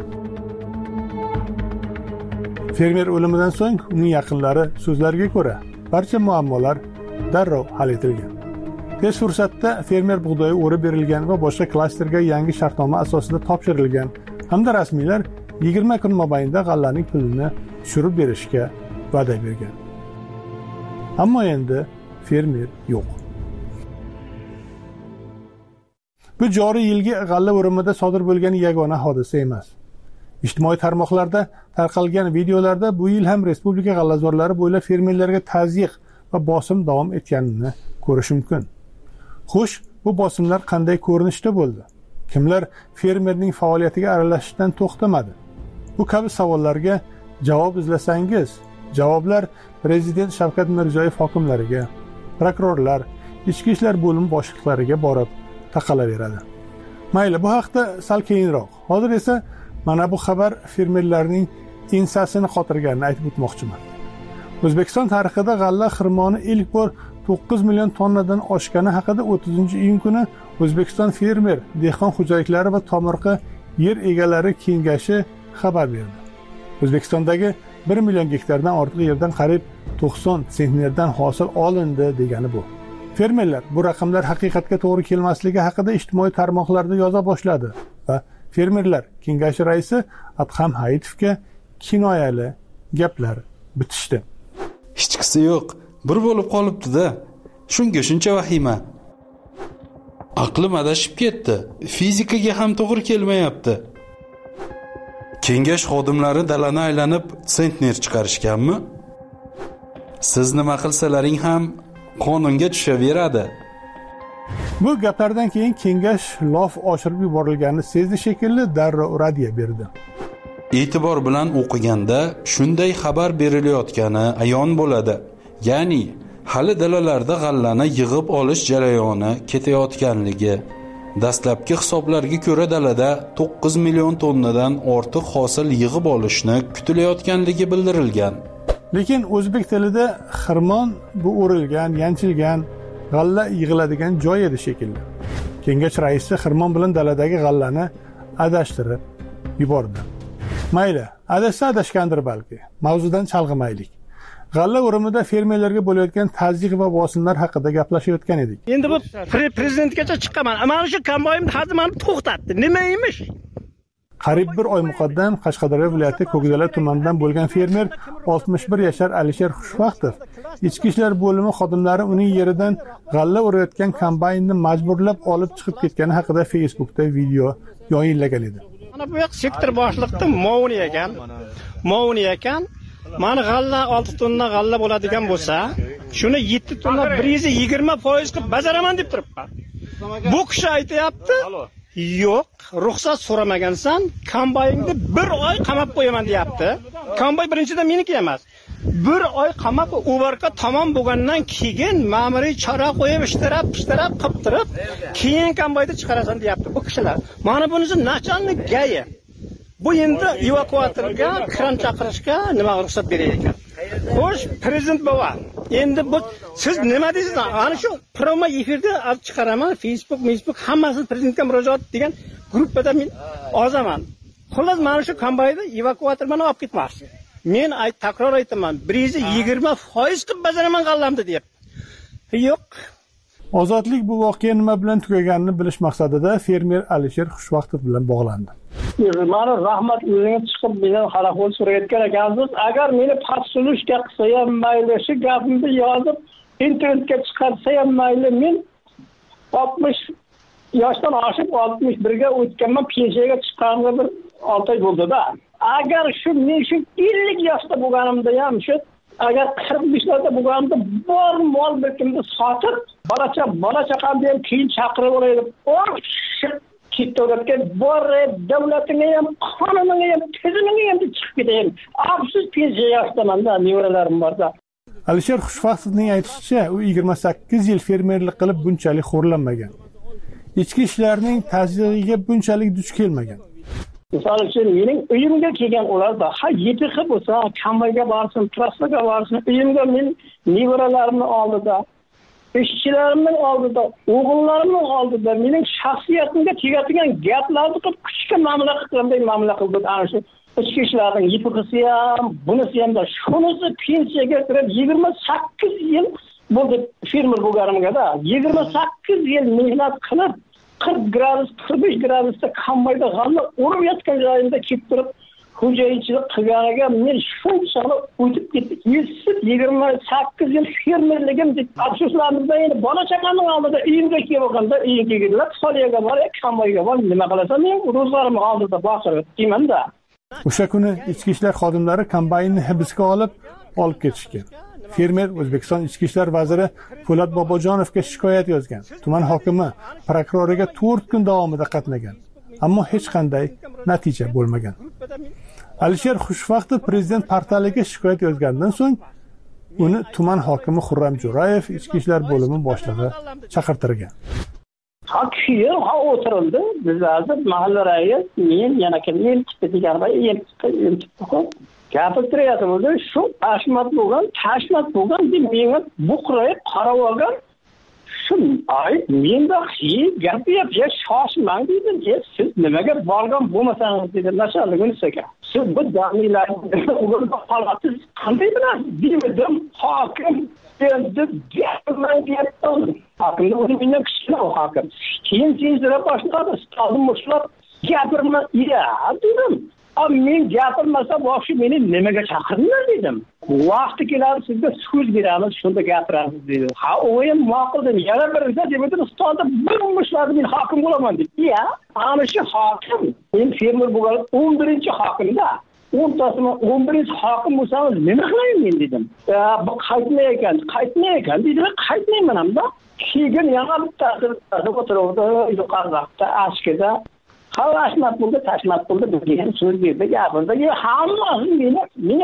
Fermer o'limidan so'ng uning yaqinlari so'zlariga ko'ra barcha muammolar darrov hal etilgan. Tez fursatda fermer bug'doyi o'rib berilgan va boshqa klasterga yangi shartnoma asosida topshirilgan hamda rasmiylar 20 kun mobaynida g'allaning pulini tushirib berishga va'da bergan. Ammo endi fermer yo'q. Bu joriy yilgi g'alla o'rimida sodir bo'lgan yagona hodisa emas. Ijtimoiy tarmoqlarda tarqalgan videolarda bu yil ham respublika g'allazorlari bo'ylab fermerlarga tazyiq va bosim davom etganini ko'rish mumkin. Xo'sh, bu bosimlar qanday ko'rinishda bo'ldi? Kimlar fermerning faoliyatiga aralashishdan to'xtamadi? Bu kabi savollarga javob izlasangiz, javoblar Prezident Shavkat Mirziyoyev hokimlariga, prokurorlar, ichki ishlar bo'limi boshliqlariga borib taqalaveradi. Mayli, bu haqda sal keyinroq. Hozir esa mana bu xabar fermerlarning ensasini qotirganini aytib o'tmoqchiman. O'zbekiston tarixida g'alla xirmoni ilk bor 9 million tonnadan oshgani haqida 30-iyun kuni O'zbekiston fermer, dehqon xo'jaliklari va tomorqa yer egalari kengashi xabar berdi. O'zbekistondagi 1 million gektardan ortiq yerdan qariyb 90 sentnerdan hosil olindi degani bu. Fermerlar bu raqamlar haqiqatga to'g'ri kelmasligi haqida ijtimoiy tarmoqlarda yoza boshladi va Fermerlar kengashi raisi Adham Hayitovga kinoyali gaplar bitishdi. Hech qisi yo'q, bir bo'lib qolibdi-da. Shunga shuncha vahima. Aqlim adashib ketdi. Fizikaga ham to'g'ri kelmayapti. Kengash xodimlari dalani aylanib sentner chiqarishganmi? Siz nima qilsalaring ham qonunga tushaveradi. Bu gaplardan keyin kengash lof oshirib yuborilganini sezdi shekilli darrov raddiya berdi. E'tibor bilan o'qiganda shunday xabar berilayotgani ayon bo'ladi. Ya'ni hali dalalarda g'allani yig'ib olish jarayoni ketayotganligi. Dastlabki hisoblarga ko'ra dalada 9 million tonnadan ortiq hosil yig'ib olishni kutilayotganligi bildirilgan. Lekin o'zbek tilida xirmon bu o'rilgan, yanchilgan g'alla yig'iladigan joy edi shekilli. Kengash raisi xirmon bilan daladagi g'allani adashtirib yubordi. Mayli, adashgandir balki. Mavzudan chalg'imaylik. G'alla o'rimida fermerlarga bo'layotgan tazyiq va bosimlar haqida gaplashayotgan edik. Endi bu prezidentgacha chiqaman. Mana shu kombaynni xizmatini to'xtatdi. Nima emish? Qariyb bir oy muqaddam Qashqadaryo viloyati Ko'kdala tumanidan bo'lgan fermer 61 yashar Alisher Xushvaqtov ichki ishlar bo'limi xodimlari uning yeridan g'alla o'rayotgan kombaynni majburlab olib chiqib ketgani haqida Facebookda video yayinlagan edi. Mana bu yoq sektor boshliqda Mo'uni ekan. Mana g'alla 6 tonna g'alla bo'ladigan bo'lsa, shuni 7 tonna 120% qilib bajaraman deb turibman. Bu kishi aytayapti, yo'q, ruxsat so'ramagansan, kombaynni 1 oy qamab qo'yaman deyapti. Kombay birinchidan meniki emas. 1 oy qamab uvarga tamom bo'lgandan keyin ma'muriy chora qo'yib ishtirab qilib turib, keyin kombayni chiqarasan deyapti bu kishilar. Mana bunisi nachalnik gayi. Bu endi evakuatorga, kran chaqirishga nima ruxsat berar ekan. Xo'sh, prezident bova, endi bu siz nima deysiz? Ana shu promo efirda olib chiqaraman, Facebook hammasi prezidentga murojaat degan gruppada men ozaman. Xullas, mana shu kombayni evakuator meni olib ketmoqchi. Men takror aytaman, 120% qilib bajaraman g'allamni deb. Yo'q. Ozodlik bu voqea nima bilan tugaganini bilish maqsadida fermer Alisher Xushvaqtov bilan bog'landi. Mani rahmat o'zingiz chiqib mendan xalaqol so'rayotgan ekansiz. Agar meni podsulishga qilsa ham mayli, shu gapimni yozib internetga chiqarsa ham mayli, men 60 yoshdan oshib 61 ga o'tganman, pensiyaga chiqqanimga bir 6 oy bo'ldi-da. Agar shu men shu 50 yoshda bo'lganimda ham shu agar 45larda bo'lganimda bor mol mulkimni sotib, bola chaqamni ham keyin chaqirib olaydim. Ketdi davlatga bor, davlatingga ham, qonuningga ham, tizimingga ham chiqib ketayim. Afsus pensiya yoshdaman-da, nevaralarim borda. Alisher Xushvaqtovning aytishicha, u 28 yil fermerlik qilib bunchalik xo'rlanmagan. Ichki ishlarning tazyiqiga bunchalik duch kelmagan. Misol uchun mening uyimga kelgan ularda YPX bo'lsa, kombayga borsin, trassaga borsin, uyimga men nevaralarimning oldida, ishchilarimning oldida, o'g'illarimning oldida mening shaxsiyatimga tegadigan gaplarni qilib kuchga mamla qilganday mamla qildi. Ana shu ichki ishlarning YPX'si ham, bunisi ham da shunisi pensiyaga kirib 28 yil bo'ldi fermer bo'lganimga-da. 28 yil mehnat qilib 40 gradus, 45 gradusda kombayda g'alla o'rib yotgan joyimda kelib turib, xo'jayinchilik qilganiga men shunchalik o'tib ketdi. 28 yil fermerligim deb afsuslandim. Endi bola chaqamning oldida uyimga kelib olganda, uyga keldilar, soliyaga bor, kombayga bor, nima qilasan? Men ro'zg'orim oldida boqirib deyman-da. O'sha kuni ichki ishlar xodimlari kombaynni hibsga olib ketishgan. Fermer O'zbekiston ichki ishlar vaziri Po'lat Bobojonovga shikoyat yozgan. Tuman hokimi prokuroriga 4 kun davomida qatnagan. Ammo hech qanday natija bo'lmagan. Alisher Xushvaqtov prezident portaliga shikoyat yozgandan so'ng uni tuman hokimi Xurram Jo'rayev ichki ishlar bo'limi boshlig'i chaqirtirgan. Keyin o'tirildi. Bizlarda mahalla rais, men yana kim deganlar, gapirtiryapti. Shu tashmat bo'lgan deb menga buqrayib qarab olgan. Shu menda gapirib, shoshmang dedim. Siz nimaga borgan bo'lmasangiz dedim. Nashalligini aka. Siz bu damiylarni o'g'ilga qolasiz. Qanday bilasiz? Dedim, hokim endi gapirmang deyapti. Hokimni o'zi mendan kichkina hokim. Keyin senzura boshladi. Stolni mushlab gapirma. Ya, dedim. Men gapirmasa boshi meni nimaga chaqirdinglar dedim. Vaqti keladi sizga so'z beramiz, shunda gapiramiz dedi. Ha, o'yim ma'qul dedim. Yana bir dedim, stolda bir mushladi, men hokim bo'laman dedi. Ya, ana shu hokim. Men fermer bo'lgan 11-hokimda. 11-hokim bo'lsangiz nima qilaman men dedim. Bu qaytmay ekan dedim. Qaytmayman hamda. Keyin yana bittasi o'tirdi, yuqorida askida Xalashmat bo'ldi degan so'z berdi, gapirdi. Hammasi meni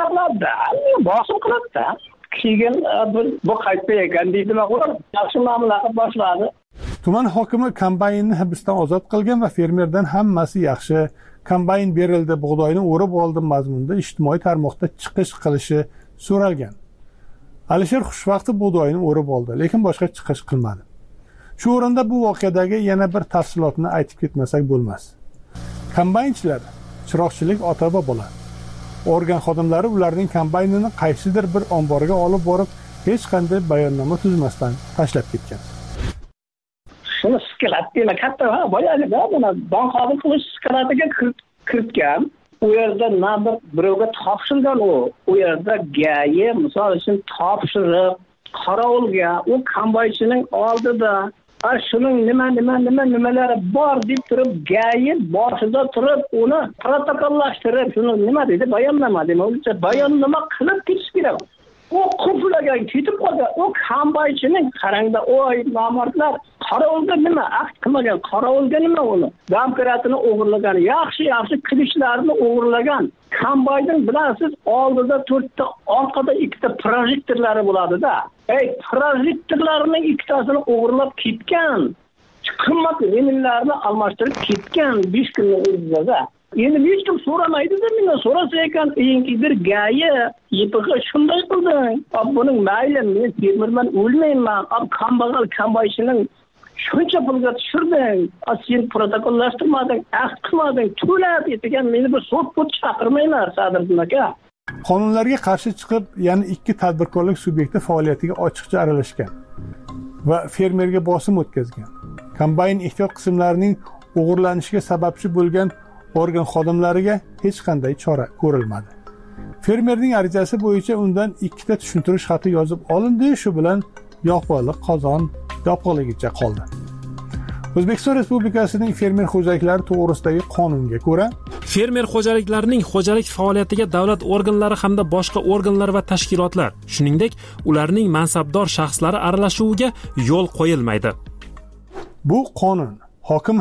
bosim qiladi-da. Keyin bu qaytdi ekan deydi, ular yaxshi muomala qilib boshladi. Tuman hokimi kombaynni hibsdan ozod qilgan va fermerdan hammasi yaxshi, kombayn berildi, bug'doyni o'rib oldim mazmunida ijtimoiy tarmoqda chiqish qilishi so'ralgan. Alisher Xushvaqtov bug'doyni o'rib oldi, lekin boshqa chiqish qilmadi. Shu o'rinda bu voqeadagi yana bir tafsilotni aytib ketmasak bo'lmas. Kombaynchilar chiroqchilik ota va bola. Organ xodimlari ularning kombaynini qaysidir bir omborga olib borib, hech qanday bayonnoma tuzmasdan tashlab ketgan. Shuni skalatga katta boyagida buni bank qilish skalatiga kiritgan. U yerda nima birovga topshirgan u yerda gayi, misol uchun topshirib, qarovulga u kombaynchining oldida shuning nimalari bor deb turib, gayi boshida turib, uni protokollashtirib, shuni nima deydi, bayonnoma demoqchi, bayonnoma qilib ketish kerak. O quflagan, ketib qolgan, o kombaynchining qarangda, ma'murlar qarovulga nima aqd qilmagan, qarovulga nima uni? Domkratini o'g'irlagan, yaxshi kirishlarni o'g'irlagan. Kombaynning bilasiz, oldida 4 ta, orqada 2 ta projektorlari bo'ladi-da. Projektorlarning 2 tasini o'g'irlab ketgan. Qimmat leninlarni almashtirib ketgan 5 kunning o'zida. Endi hech kim so'ramaydi-da, mendan so'rasa ekan, bir gayi, YPX shunday qilding. Buning mayli, men fermerman, o'lmayman. Kambag'al kombaynchining shuncha pulga tushirding, sen protokollashtirmading, aqd qilmading, to'lab degan meni bir sud chaqirmaylar, Sadriddin aka. Qonunlarga qarshi chiqib, yana 2 tadbirkorlik subyekti faoliyatiga ochiqcha aralashgan va fermerga bosim o'tkazgan. Kombayn ehtiyot qismlarining o'g'irlanishiga sababchi bo'lgan organ xodimlariga hech qanday chora ko'rilmadi. Fermerning arizasi bo'yicha undan 2 ta tushuntirish xati yozib olindi, shu bilan yoqbaliq qozon yopiqligicha qoldi. O'zbekiston Respublikasining fermer xo'jaliklari to'g'risidagi qonunga ko'ra, fermer xo'jaliklarining xo'jalik faoliyatiga davlat organlari hamda boshqa organlar va tashkilotlar, shuningdek, ularning mansabdor shaxslari aralashuviga yo'l qo'yilmaydi. Bu qonun hokim ham,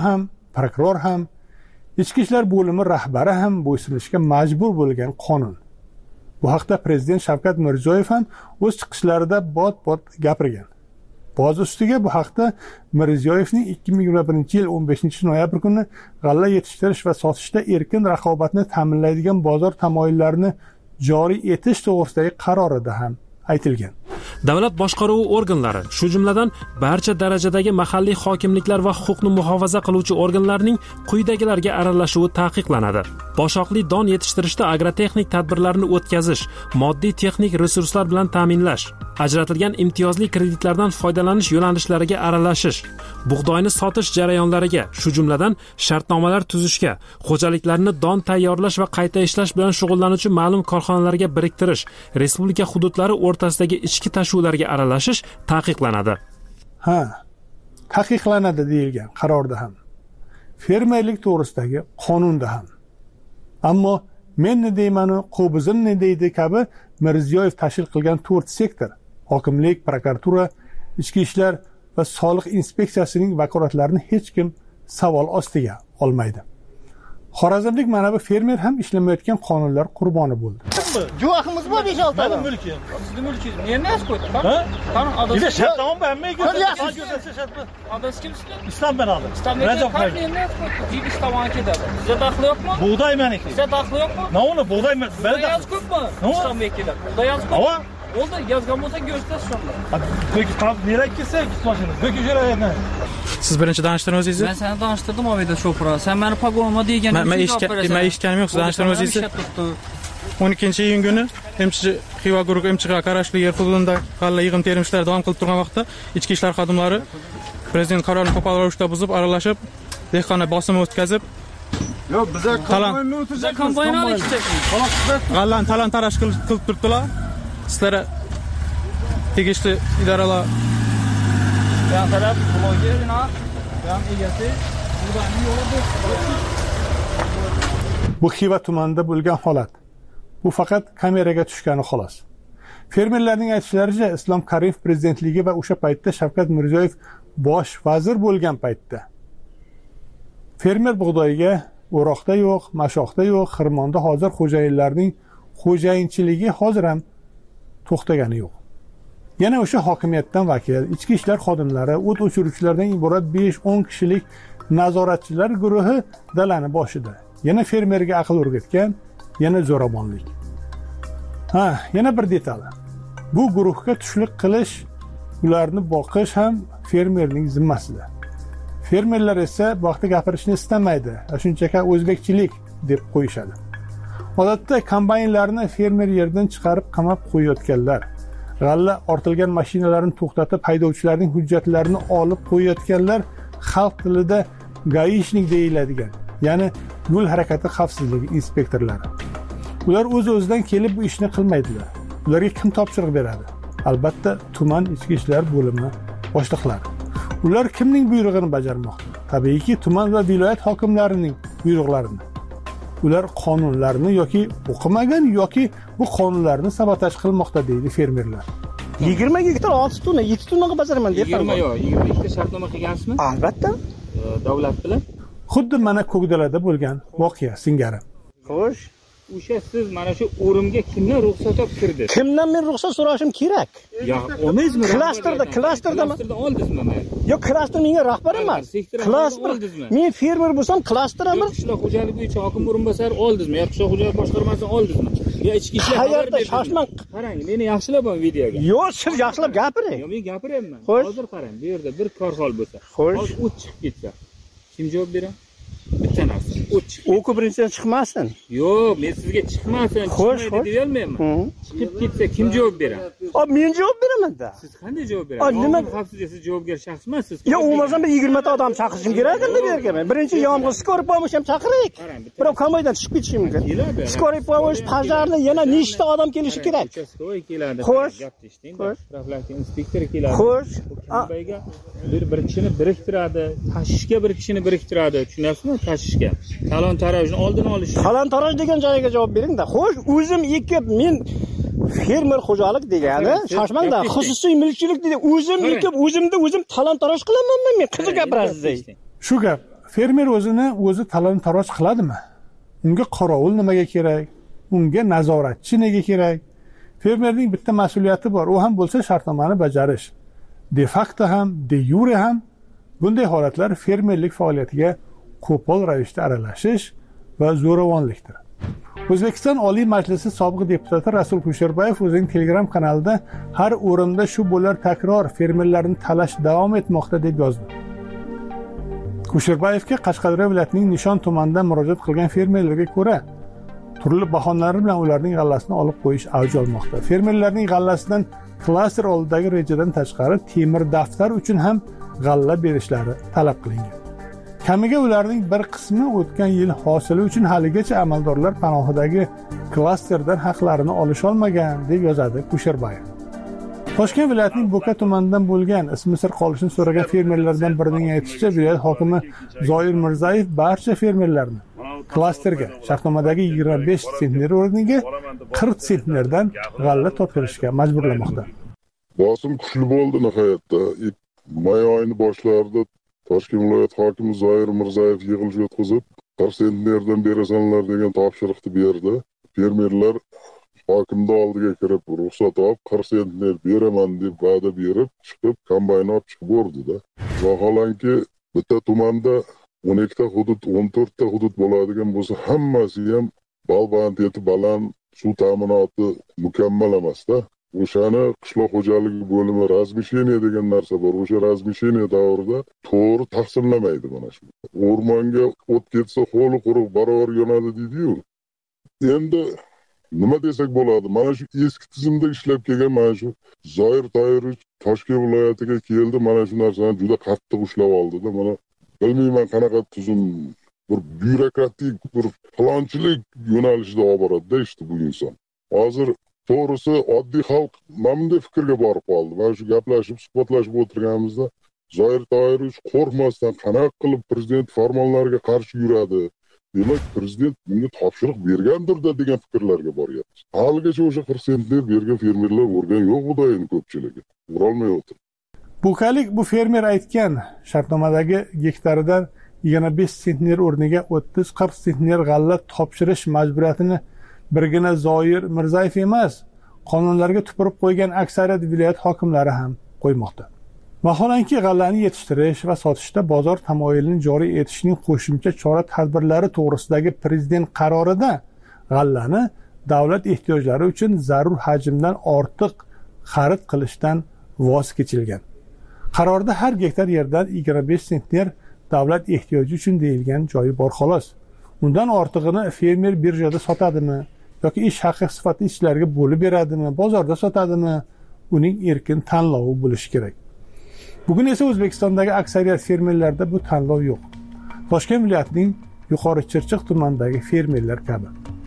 prokuror ham, ichki ishlar bo'limi rahbari ham bo'ysunishga majbur bo'lgan qonun. Bu haqda prezident Shavkat Mirziyoyev ham o'z chiqishlarida bot-bot gapirgan. Boz ustiga bu haqda Mirziyoyevning 2021-yil 15-noyabr kuni g'alla yetishtirish va sotishda erkin raqobatni ta'minlaydigan bozor tamoyillarini joriy etish to'g'risidagi qarorida ham aytilgan. Davlat boshqaruvi organlari, shu jumladan barcha darajadagi mahalliy hokimliklar va huquqni muhofaza qiluvchi organlarning quyidagilarga aralashuvi taqiqlanadi. Boshoqli don yetishtirishda agrotexnik tadbirlarni o'tkazish, moddiy texnik resurslar bilan ta'minlash, ajratilgan imtiyozli kreditlardan foydalanish yo'nalishlariga aralashish, bug'doyni sotish jarayonlariga, shu jumladan shartnomalar tuzishga, xo'jaliklarni don tayyorlash va qayta ishlash bilan shug'ullanuvchi ma'lum korxonalarga biriktirish, respublika hududlari o'rtasidagi ichki tashuvlarga aralashish taqiqlanadi. Taqiqlanadi deyilgan qarorda ham, fermerlik to'g'risidagi qonunda ham. Ammo men ne deymanu, qo'bizim ne deydi kabi Mirziyoyev tashkil qilgan 4 sektor, hokimlik, prokuratura, ichki ishlar va soliq inspeksiyasining vakolatlarini hech kim savol ostiga olmaydi. Xorazmlik mana bu fermer ham ishlamayotgan qonunlar qurboni bo'ldi. Guvohimiz bor 5-6 ta. Benim mülküm. Sizin mülkünüz. Niye ne az koydun? Tamam adası. Bir de şart tamam beğenmeyi göstersin. Adası kimsin? İslam ben aldım. Recep Bey. Niye ne az koydun? Bir İslam'a gider. Size dahli yok mu? Buğday meniki. Size dahli yok mu? Ne onu buğday men? Buğday yazık yok mu? İslam vekili. Buğday yazık yok mu? Oldu yazgan bo'lsa göster sonra. Peki tam nereye gitse gitmasınız. Peki şöyle ne? Siz birinchi tanishtirib o'zingizni? Men seni tanishtirdim Obida Sho'pura. Sen meni pagonima degan men eshitganim yo'q, siz tanishtirib o'zingizni. 12-iyun kuni Emchi Xiva guruhi Emchiga qarashli yer hududida g'alla yig'im terim ishlari davom qilib turgan vaqtda ichki ishlar xodimlari prezident qarorini qo'pol ravishda buzib, aralashib, dehqonga bosim o'tkazib, yo'q, biza kombaynni g'allani talon-taroj qilib turibdilar. Sizlar tegishli idoralar bu Xiva tumanida bo'lgan holat. Bu faqat kameraga tushgani xolos. Fermerlarning aytishlaricha, Islom Karimov prezidentligi va o'sha paytda Shavkat Mirziyoyev bosh vazir bo'lgan paytda fermer bug'doyga o'roqda yo'q, mashoqda yo'q, xirmonda hozir xo'jayinlarning xo'jayinchiligi hozir ham to'xtagani yo'q. Yana o'sha hokimiyatdan vakil, ichki ishlar xodimlari, o't o'chiruvchilardan iborat 5-10 kishilik nazoratchilar guruhi dalani boshida. Yana fermerga aql o'rgatgan, yana zo'ravonlik. Yana bir detal. Bu guruhga tushlik qilish, ularni boqish ham fermerning zimmasida. Fermerlar esa bu vaqtda gapirishni istamaydi. Shunchaki o'zbekchilik deb qo'yishadi. Odatda kombaynlarni fermer yerdan chiqarib qamab qo'yayotganlar, g'alla ortilgan mashinalarni to'xtatib haydovchilarning hujjatlarini olib qo'yayotganlar xalq tilida gaishnik deyiladigan, ya'ni yo'l harakati xavfsizligi inspektorlari. Ular o'z-o'zidan kelib bu ishni qilmaydilar. Ularga kim topshiriq beradi? Albatta, tuman ichki ishlar bo'limi boshliqlari. Ular kimning buyrug'ini bajarmoqda? Tabiiyki, tuman va viloyat hokimlarining buyruqlarini. Ular qonunlarni yoki o'qimagan yoki bu qonunlarni sabotaj qilmoqda deydi fermerlar. 20 gektar 6 tonna, 7 tonnaga bajaraman deb. 20 yo'q, 22 ta shartnoma qilgansizmi? Albatta. Davlat bilan. Xuddi mana Ko'kdalada bo'lgan voqea singari. Xo'sh, o'sha siz mana shu o'rimga kimdan ruxsat olib kirdingiz? Kimdan men ruxsat so'rashim kerak? Yo'q, olmaysizmi? Klasterdami? Oldingizmi men? Yo'q, klaster menga rahbar emas. Klaster. Men fermer bo'lsam klasteraman. Qishloq xo'jaligi bo'yicha hokim o'rinbosari oldingizmi? Yo'q, qishloq xo'jaligi boshqarmasidan oldingizmi? Yo, ichki ishlar qayerda shoshmang. Qarang, meni yaxshilab o'n videoga. Yo'q, siz yaxshilab gapiring. Yo'q, men gapiryapman. Hozir qarang, bu yerda bir korxol bo'lsa, hozir o't chiqib ketsa, kim javob beradi? Bitta narsa. U birinchidan chiqmasin. Yo'q, men sizga chiqmasin, chiqmaydi deb olmayman. Chiqib ketsa kim javob beradi? Men javob beraman-da. Siz qanday javob berasiz? Nima xavfsizlik, siz javobgar shaxs emassiz. Yo'q, o'zim 20 ta odam chaqirishim kerak edi bu yerga men. Birinchi yomg'ir skoriy pomosh ham chaqirik. Birov kombaydan chiqib ketishi mumkin. Skoriy pomosh, pojarni yana nechta odam kelishi kerak? Uchastkovoy keladi. Xo'sh. Gap eshitding, profilaktika inspektori keladi. Xo'sh. Kombayga bir kishini biriktiradi, tashishga bir kishini biriktiradi. Tushunasizmi? Tashishga. Talon-tarojni oldini olish. Talon-taroj degan joyiga javob bering-da. Xo'sh, o'zim ekib men fermer xo'jalik degani, shoshmangda, xususiy mulkchilik dedi. O'zim ekib, o'zimda o'zim talon-taroj qilamanmi men? Qiziq gapirasiz. Shu gap fermer o'zi talon-taroj qiladimi? Unga qorovul nimaga kerak? Unga nazoratchi nega kerak? Fermerning bitta mas'uliyati bor, u ham bo'lsa shartnomani bajarish. De facto ham, de jure ham bunday holatlar fermerlik faoliyatiga qo'pol ravishda aralashish va zo'ravonlikdir. O'zbekiston Oliy Majlisi sobiq deputati Rasul Kusherbayev o'zining Telegram kanalida har o'rinda shu bo'lar takror fermerlarni talash davom etmoqda deb yozdi. Kusherbayevga Qashqadaryo viloyatining Nishon tumanidan murojaat qilgan fermerlarga ko'ra, turli bahonalar bilan ularning g'allasini olib qo'yish avj olmoqda. Fermerlarning g'allasidan klaster oldidagi rejadan tashqari temir daftar uchun ham g'alla berishlari talab qilingan. Kamiga ularning bir qismi o'tgan yil hosili uchun haligacha amaldorlar panohidagi klasterdan haqlarini olish olmagan deb yozadi Kusherbayev. Toshkent viloyatining Bo'ka tumanidan bo'lgan ismi sir qolishini so'ragan fermerlardan birining aytishicha, viloyat hokimi Zoir Mirzayev barcha fermerlarni klasterga shartnomadagi 25 sentner o'rniga 40 sentnerdan g'alla topshirishga majburlamoqda. Bosim kuchli bo'ldi nihoyatda. May oyini boshlarida Toshkent viloyat hokimi Zoir Mirzayev yig'ilish o'tkazib, 40 sentnerdan berasanlar degan topshiriqni berdi. Fermerlar hokimning oldiga kirib, ruxsat olib 40 sentner beraman deb va'da berib, chiqib kombayn olib chiqib bordi-da. Vaholanki bitta tumanda 12 ta hudud, 14 ta hudud bo'ladigan bo'lsa, hammasi ham balband etib baland, suv ta'minoti mukammal emas-da. O'shani qishloq xo'jaligi bo'limi razmisheniya degan narsa bor. O'sha razmisheniya davrida to'g'ri taqsimlamaydi mana shu. O'rmonga o't ketsa qo'li quruq barobar yonadi deydi-yu. Endi nima desak bo'ladi? Mana shu eski tizimda ishlab kelgan mana shu Zoir Toyirovich Toshkent viloyatiga keldi, mana shu narsani juda qattiq ushlab oldi-da. Mana bilmayman qanaqa tuzum, bir byurokratik, bir planchilik yo'nalishida olib boradi-da işte bu inson. Hozir to'g'risi oddiy xalq mana bunday fikrga borib qoldi. Mana shu gaplashib, suhbatlashib o'tirganimizda Zoir Toyirovich qo'rqmasdan qanaqa qilib prezident farmonlariga qarshi yuradi. Demak, prezident bunga topshiriq bergandir-da degan fikrlarga boryapmiz. Haligacha o'sha 40 sentner bergan fermerlar o'rgan yo'q xudoyini ko'pchiligi. Urolmay o'tir. Bukalik bu fermer aytgan shartnomadagi gektaridan 25 sentner o'rniga 30-40 sentner g'alla topshirish majburiyatini birgina Zoir Mirzayev emas, qonunlarga tupurib qo'ygan aksariyat viloyat hokimlari ham qo'ymoqda. Vaholanki g'allani yetishtirish va sotishda bozor tamoyilini joriy etishning qo'shimcha chora-tadbirlari to'g'risidagi prezident qarorida g'allani davlat ehtiyojlari uchun zarur hajmdan ortiq xarid qilishdan voz kechilgan. Qarorda har gektar yerdan 25 sentner davlat ehtiyoji uchun deyilgan joyi bor xolos. Undan ortig'ini fermer birjada sotadimi yoki ish haqi sifatida ishchilarga bo'lib beradimi, bozorda sotadimi, uning erkin tanlovi bo'lishi kerak. Bugun esa O'zbekistondagi aksariyat fermerlarda bu tanlov yo'q. Toshkent viloyatining Yuqori Chirchiq tumanidagi fermerlar kabi.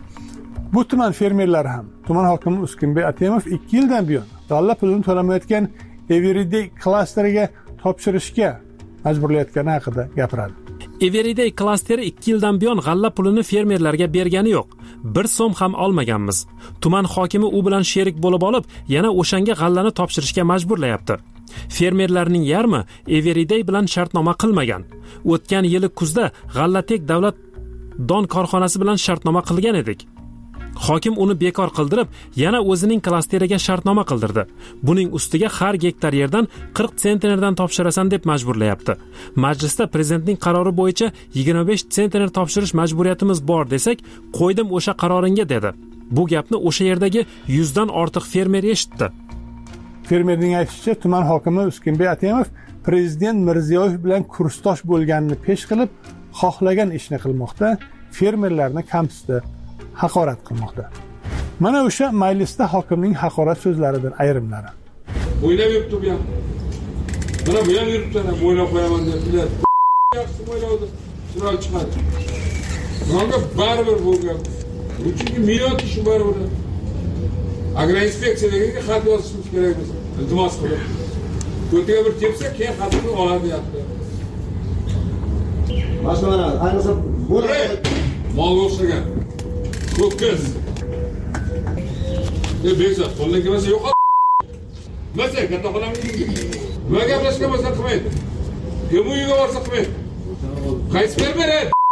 Bu tuman fermerlari ham tuman hokimi Uskunbek Atemov 2 yildan buyon g'alla pulini to'lamayotgan Everyday klasteriga topshirishga majburlayotgani haqida gapiradi. Everyday klasteri 2 yildan buyon g'alla pulini fermerlarga bergani yo'q. 1 so'm ham olmaganmiz. Tuman hokimi u bilan sherik bo'lib olib, yana o'shanga g'allani topshirishga majburlayapti. Fermerlarning yarmi Everyday bilan shartnoma qilmagan. O'tgan yili kuzda G'allatek davlat don korxonasi bilan shartnoma qilgan edik. Hokim uni bekor qildirib, yana o'zining klasteriga shartnoma qildirdi. Buning ustiga har gektar yerdan 40 sentnerdan topshirasan deb majburlayapti. Majlisda prezidentning qarori bo'yicha 25 sentner topshirish majburiyatimiz bor desak, qo'ydim o'sha qaroringga dedi. Bu gapni o'sha yerdagi 100 dan ortiq fermer eshitdi. Fermerning aytishicha, tuman hokimi Uskunbek Atemov prezident Mirziyoyev bilan kursdosh bo'lganini pesh qilib, xohlagan ishni qilmoqda, fermerlarni kamsitib, haqorat qilmoqda. Mana o'sha majlisda hokimning haqorat so'zlaridan ayrimlari. O'ylab yuribdi bu ham. Mana bu ham yuribdi, o'ylab qo'yaman deb. Yaxshi o'ylavdi, chiroy chiqadi. Menga baribir bu gap. Chunki million kishi baribir. Agroinspeksiyaga xat yozishimiz kerak bo'lsa, iltimos qilib. Ko'tiga bir tepsa, keyin xatni oladi yapti. Mana ayniqsa mol o'xshagan. Ko'kkiz. Bekzod, qo'ldan kelmasa yo'q. Masa katta xolamni. Nima gaplashgan bo'lsa qilmaydi. Kim uyiga borsa qilmaydi. qaysi fermer?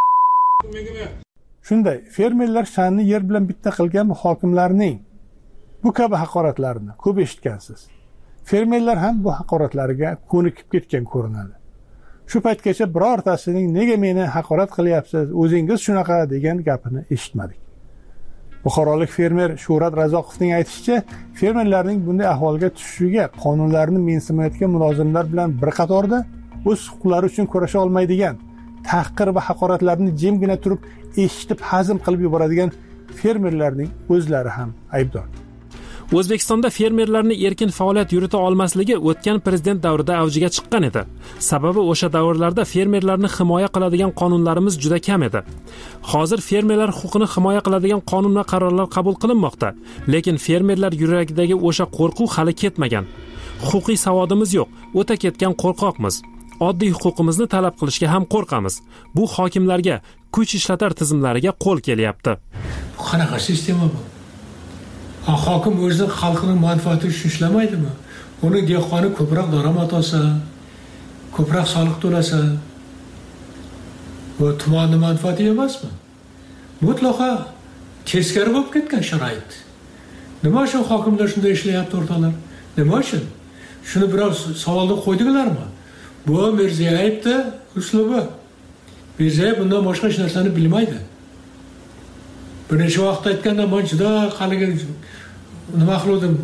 Shunday fermerlar sha'nini yer bilan bitta qilgan bu hokimlarning bu kabi haqoratlarini ko'p eshitgansiz. Fermerlar ham bu haqoratlariga ko'nikib ketgan ko'rinadi. Shu paytgacha birortasining nega meni haqorat qilyapsiz, o'zingiz shunaqa degan gapini eshitmadik. Buxorolik fermer Shuhrat Razoqovning aytishicha, fermerlarning bunday ahvolga tushishiga qonunlarni mensimayotgan mulozimlar bilan bir qatorda o'z huquqlari uchun kurasha olmaydigan, tahqir va haqoratlarni jimgina turib eshitib hazm qilib yuboradigan fermerlarning o'zlari ham aybdor. O'zbekistonda fermerlarning erkin faoliyat yurita olmasligi o'tgan prezident davrida avjiga chiqqan edi. Sababi o'sha davrlarda fermerlarni himoya qiladigan qonunlarimiz juda kam edi. Hozir fermerlar huquqini himoya qiladigan qonun va qarorlar qabul qilinmoqda, lekin fermerlar yuragidagi o'sha qo'rquv hali ketmagan. Huquqiy savodimiz yo'q, o'ta ketgan qo'rqoqmiz. Oddiy huquqimizni talab qilishga ham qo'rqamiz. Bu hokimlarga, kuch ishlatar tizimlariga qo'l kelyapti. Qanaqa sistema bu? Hokim o'zi xalqning manfaati uchun ishlamaydimi? Uni dehqoni ko'proq daromad olsa, ko'proq soliq to'lasa, bu tumanning manfaati emasmi? Mutlaqo teskari bo'lib ketgan sharoit. Nima uchun hokimlar shunday ishlayapti o'rtoqlar? Nima uchun? Shuni biroz savolni qo'ydilarmi? Bu Mirzayevning uslubi. Mirzayev bundan boshqa hech narsani bilmaydi. Birinchi vaqtda aytganda men juda qaliga nima qildim?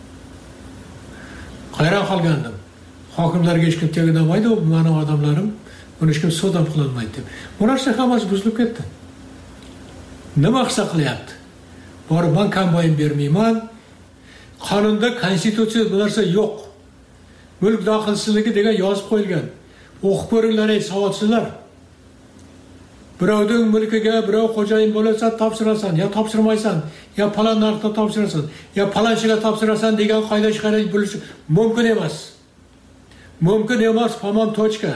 Hayron qolgandim. Hokimlarga hech kim tegmaydi, u mening odamlarim, buni hech kim sodam qilolmaydi deb. Bu narsa hammasi buzilib ketdi. Nima qilsa qilyapti? Borib men kombayn bermayman. Qonunda, konstitutsiyada bu narsa yo'q. Mulk daxlsizligi degan yozib qo'yilgan. O'qib ko'ringlar, ey savodsizlar. Birovning mulkiga birov xo'jayin bo'lsa topshirasan, yo topshirmaysan, yo falon narxda topshirasan, yo falonchiga topshirasan degan qoida chiqarib bo'lishi mumkin emas. Mumkin emas, tamom tochka.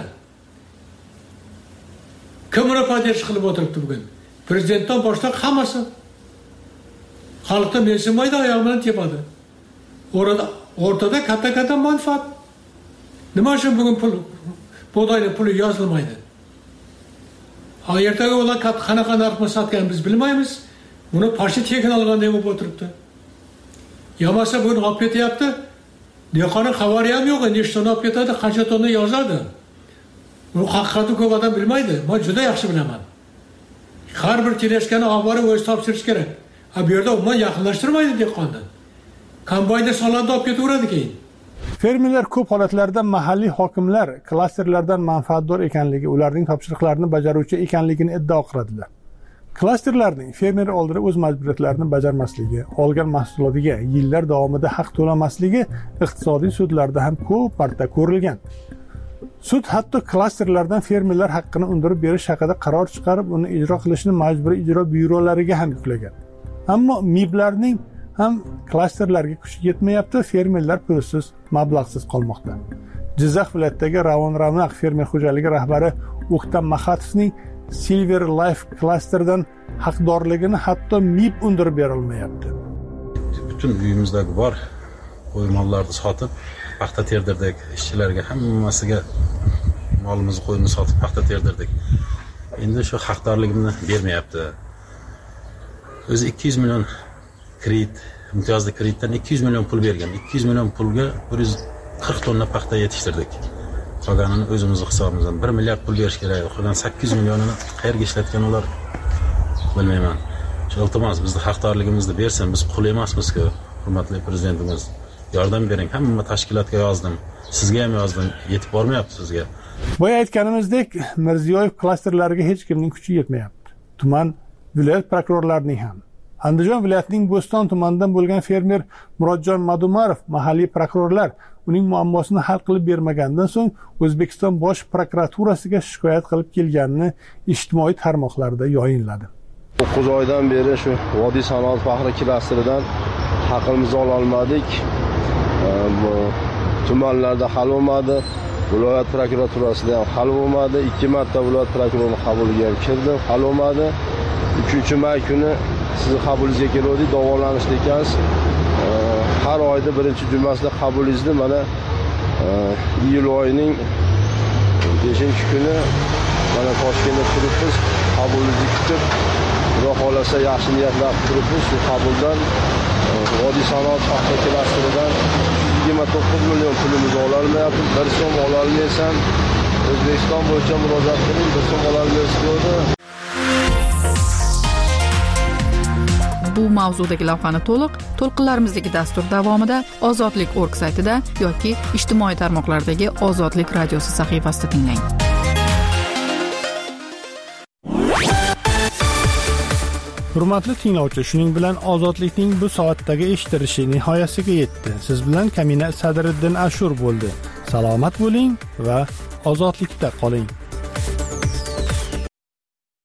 Kim ro'padish qilib o'tiribdi bugun? Prezidentdan boshqa hammasi. Xalqda mensimaydi, oyoq bilan tepadi. O'rtada katta manfaat. Nima uchun bugun pul, bug'doyning puli yozilmaydi? Ertaga ular qanaqa narxda sotgan biz bilmaymiz. Uni pashi tekin olganday bo'lib o'tiribdi. Yomasa buni olib ketyapti. Dehqonning xabari ham yo'q, nechtani olib ketadi, qancha tonna yozadi. Bu haqiqatni ko'p odam bilmaydi. Men juda yaxshi bilaman. Har bir teleskani olib borib o'zi topshirish kerak. Bu yerda umuman yaqinlashtirmaydi dehqonni. Kombaynda solanda olib ketaveradi keyin. Fermerlar ko'p holatlarda mahalliy hokimlar klasterlardan manfaatdor ekanligi, ularning topshiriqlarini bajaruvchi ekanligini iddao qiladilar. Klasterlarning fermer oldida o'z majburiyatlarini bajarmasligi, olgan mahsulotiga yillar davomida haq to'lamasligi iqtisodiy sudlarda ham ko'p marta ko'rilgan. Sud hatto klasterlardan fermerlar haqqini undirib berish haqida qaror chiqarib, uni ijro qilishni majburiy ijro byurolariga ham yuklagan. Ammo MIBlarning ham klasterlarga kuchi yetmayapti, fermerlar pulsiz, mablag'siz qolmoqda. Jizzax viloyatidagi Ravon Ravnaq fermer xo'jaligi rahbari O'ktam Mahatovning Silver Life klasterdan haqdorligini hatto MIB undirib bera olmayapti. Butun uyimizdagi bor qo'y mollarni sotib, paxta terdirdik, ishchilarga hammasiga molimizni, qo'yimizni sotib paxta terdirdik. Endi shu haqdorligimni bermayapti. O'zi 200 million kredit, imtiyozli kreditdan 200 million pul bergan. 200 million pulga 140 tonna paxta yetishtirdik. Qolganini o'zimizning hisobimizdan 1 milliard pul berish kerak. Qolgan 800 millionini qayerga ishlatgan ular bilmayman. Shu iltimos bizning haqdorligimizni bersin. Biz qul emasmiz-ku, hurmatli prezidentimiz. Yordam bering. Hamma tashkilotga yozdim. Sizga ham yozdim. Yetib bormayapti sizga. Boya aytganimizdek, Mirziyoyev klasterlariga hech kimning kuchi yetmayapti. Tuman viloyat prokurorlarining ham. Andijon viloyatining Bo'ston tumanidan bo'lgan fermer Murodjon Madumarov mahalliy prokurorlar uning muammosini hal qilib bermagandan so'ng O'zbekiston bosh prokuraturasiga shikoyat qilib kelganini ijtimoiy tarmoqlarda yoyinladi. 9 oydan beri shu Vodiy sanoat faxri klasteridan haqimizni ola olmadik. Bu tumanlarda hal bo'lmadi. Viloyat prokuraturasida ham hal bo'lmadi. 2 marta viloyat prokurorining qabuliga ham kirdim, hal bo'lmadi. 3-may kuni sizni qabulingizga keldik, davolanishda ekansiz. Har oyda birinchi jumasida qabulingizni mana iyul oyining 5-kuni mana Toshkentda turibmiz, qabulimizni kutib, Xudo xolasa yaxshi niyatlar turibmiz. Shu qabuldan vodiy sanoat paxta klasteridan 29 million pulimizni ololmayapmiz. 1 so'm ololmaysam O'zbekiston bo'yicha murojaat qiling, 1 so'm ololmaysiz dedi. Bu mavzudagi lavhani to'lqinlarimizdagi dastur davomida Ozodlik.org saytida yoki ijtimoiy tarmoqlardagi Ozodlik radiosi sahifasida tinglang. Hurmatli tinglovchi, shuning bilan Ozodlikning bu soatdagi eshitilishi nihoyasiga yetdi. Siz bilan Kamina Sadriddin Ashur bo'ldi. Salomat bo'ling va ozodlikda qoling.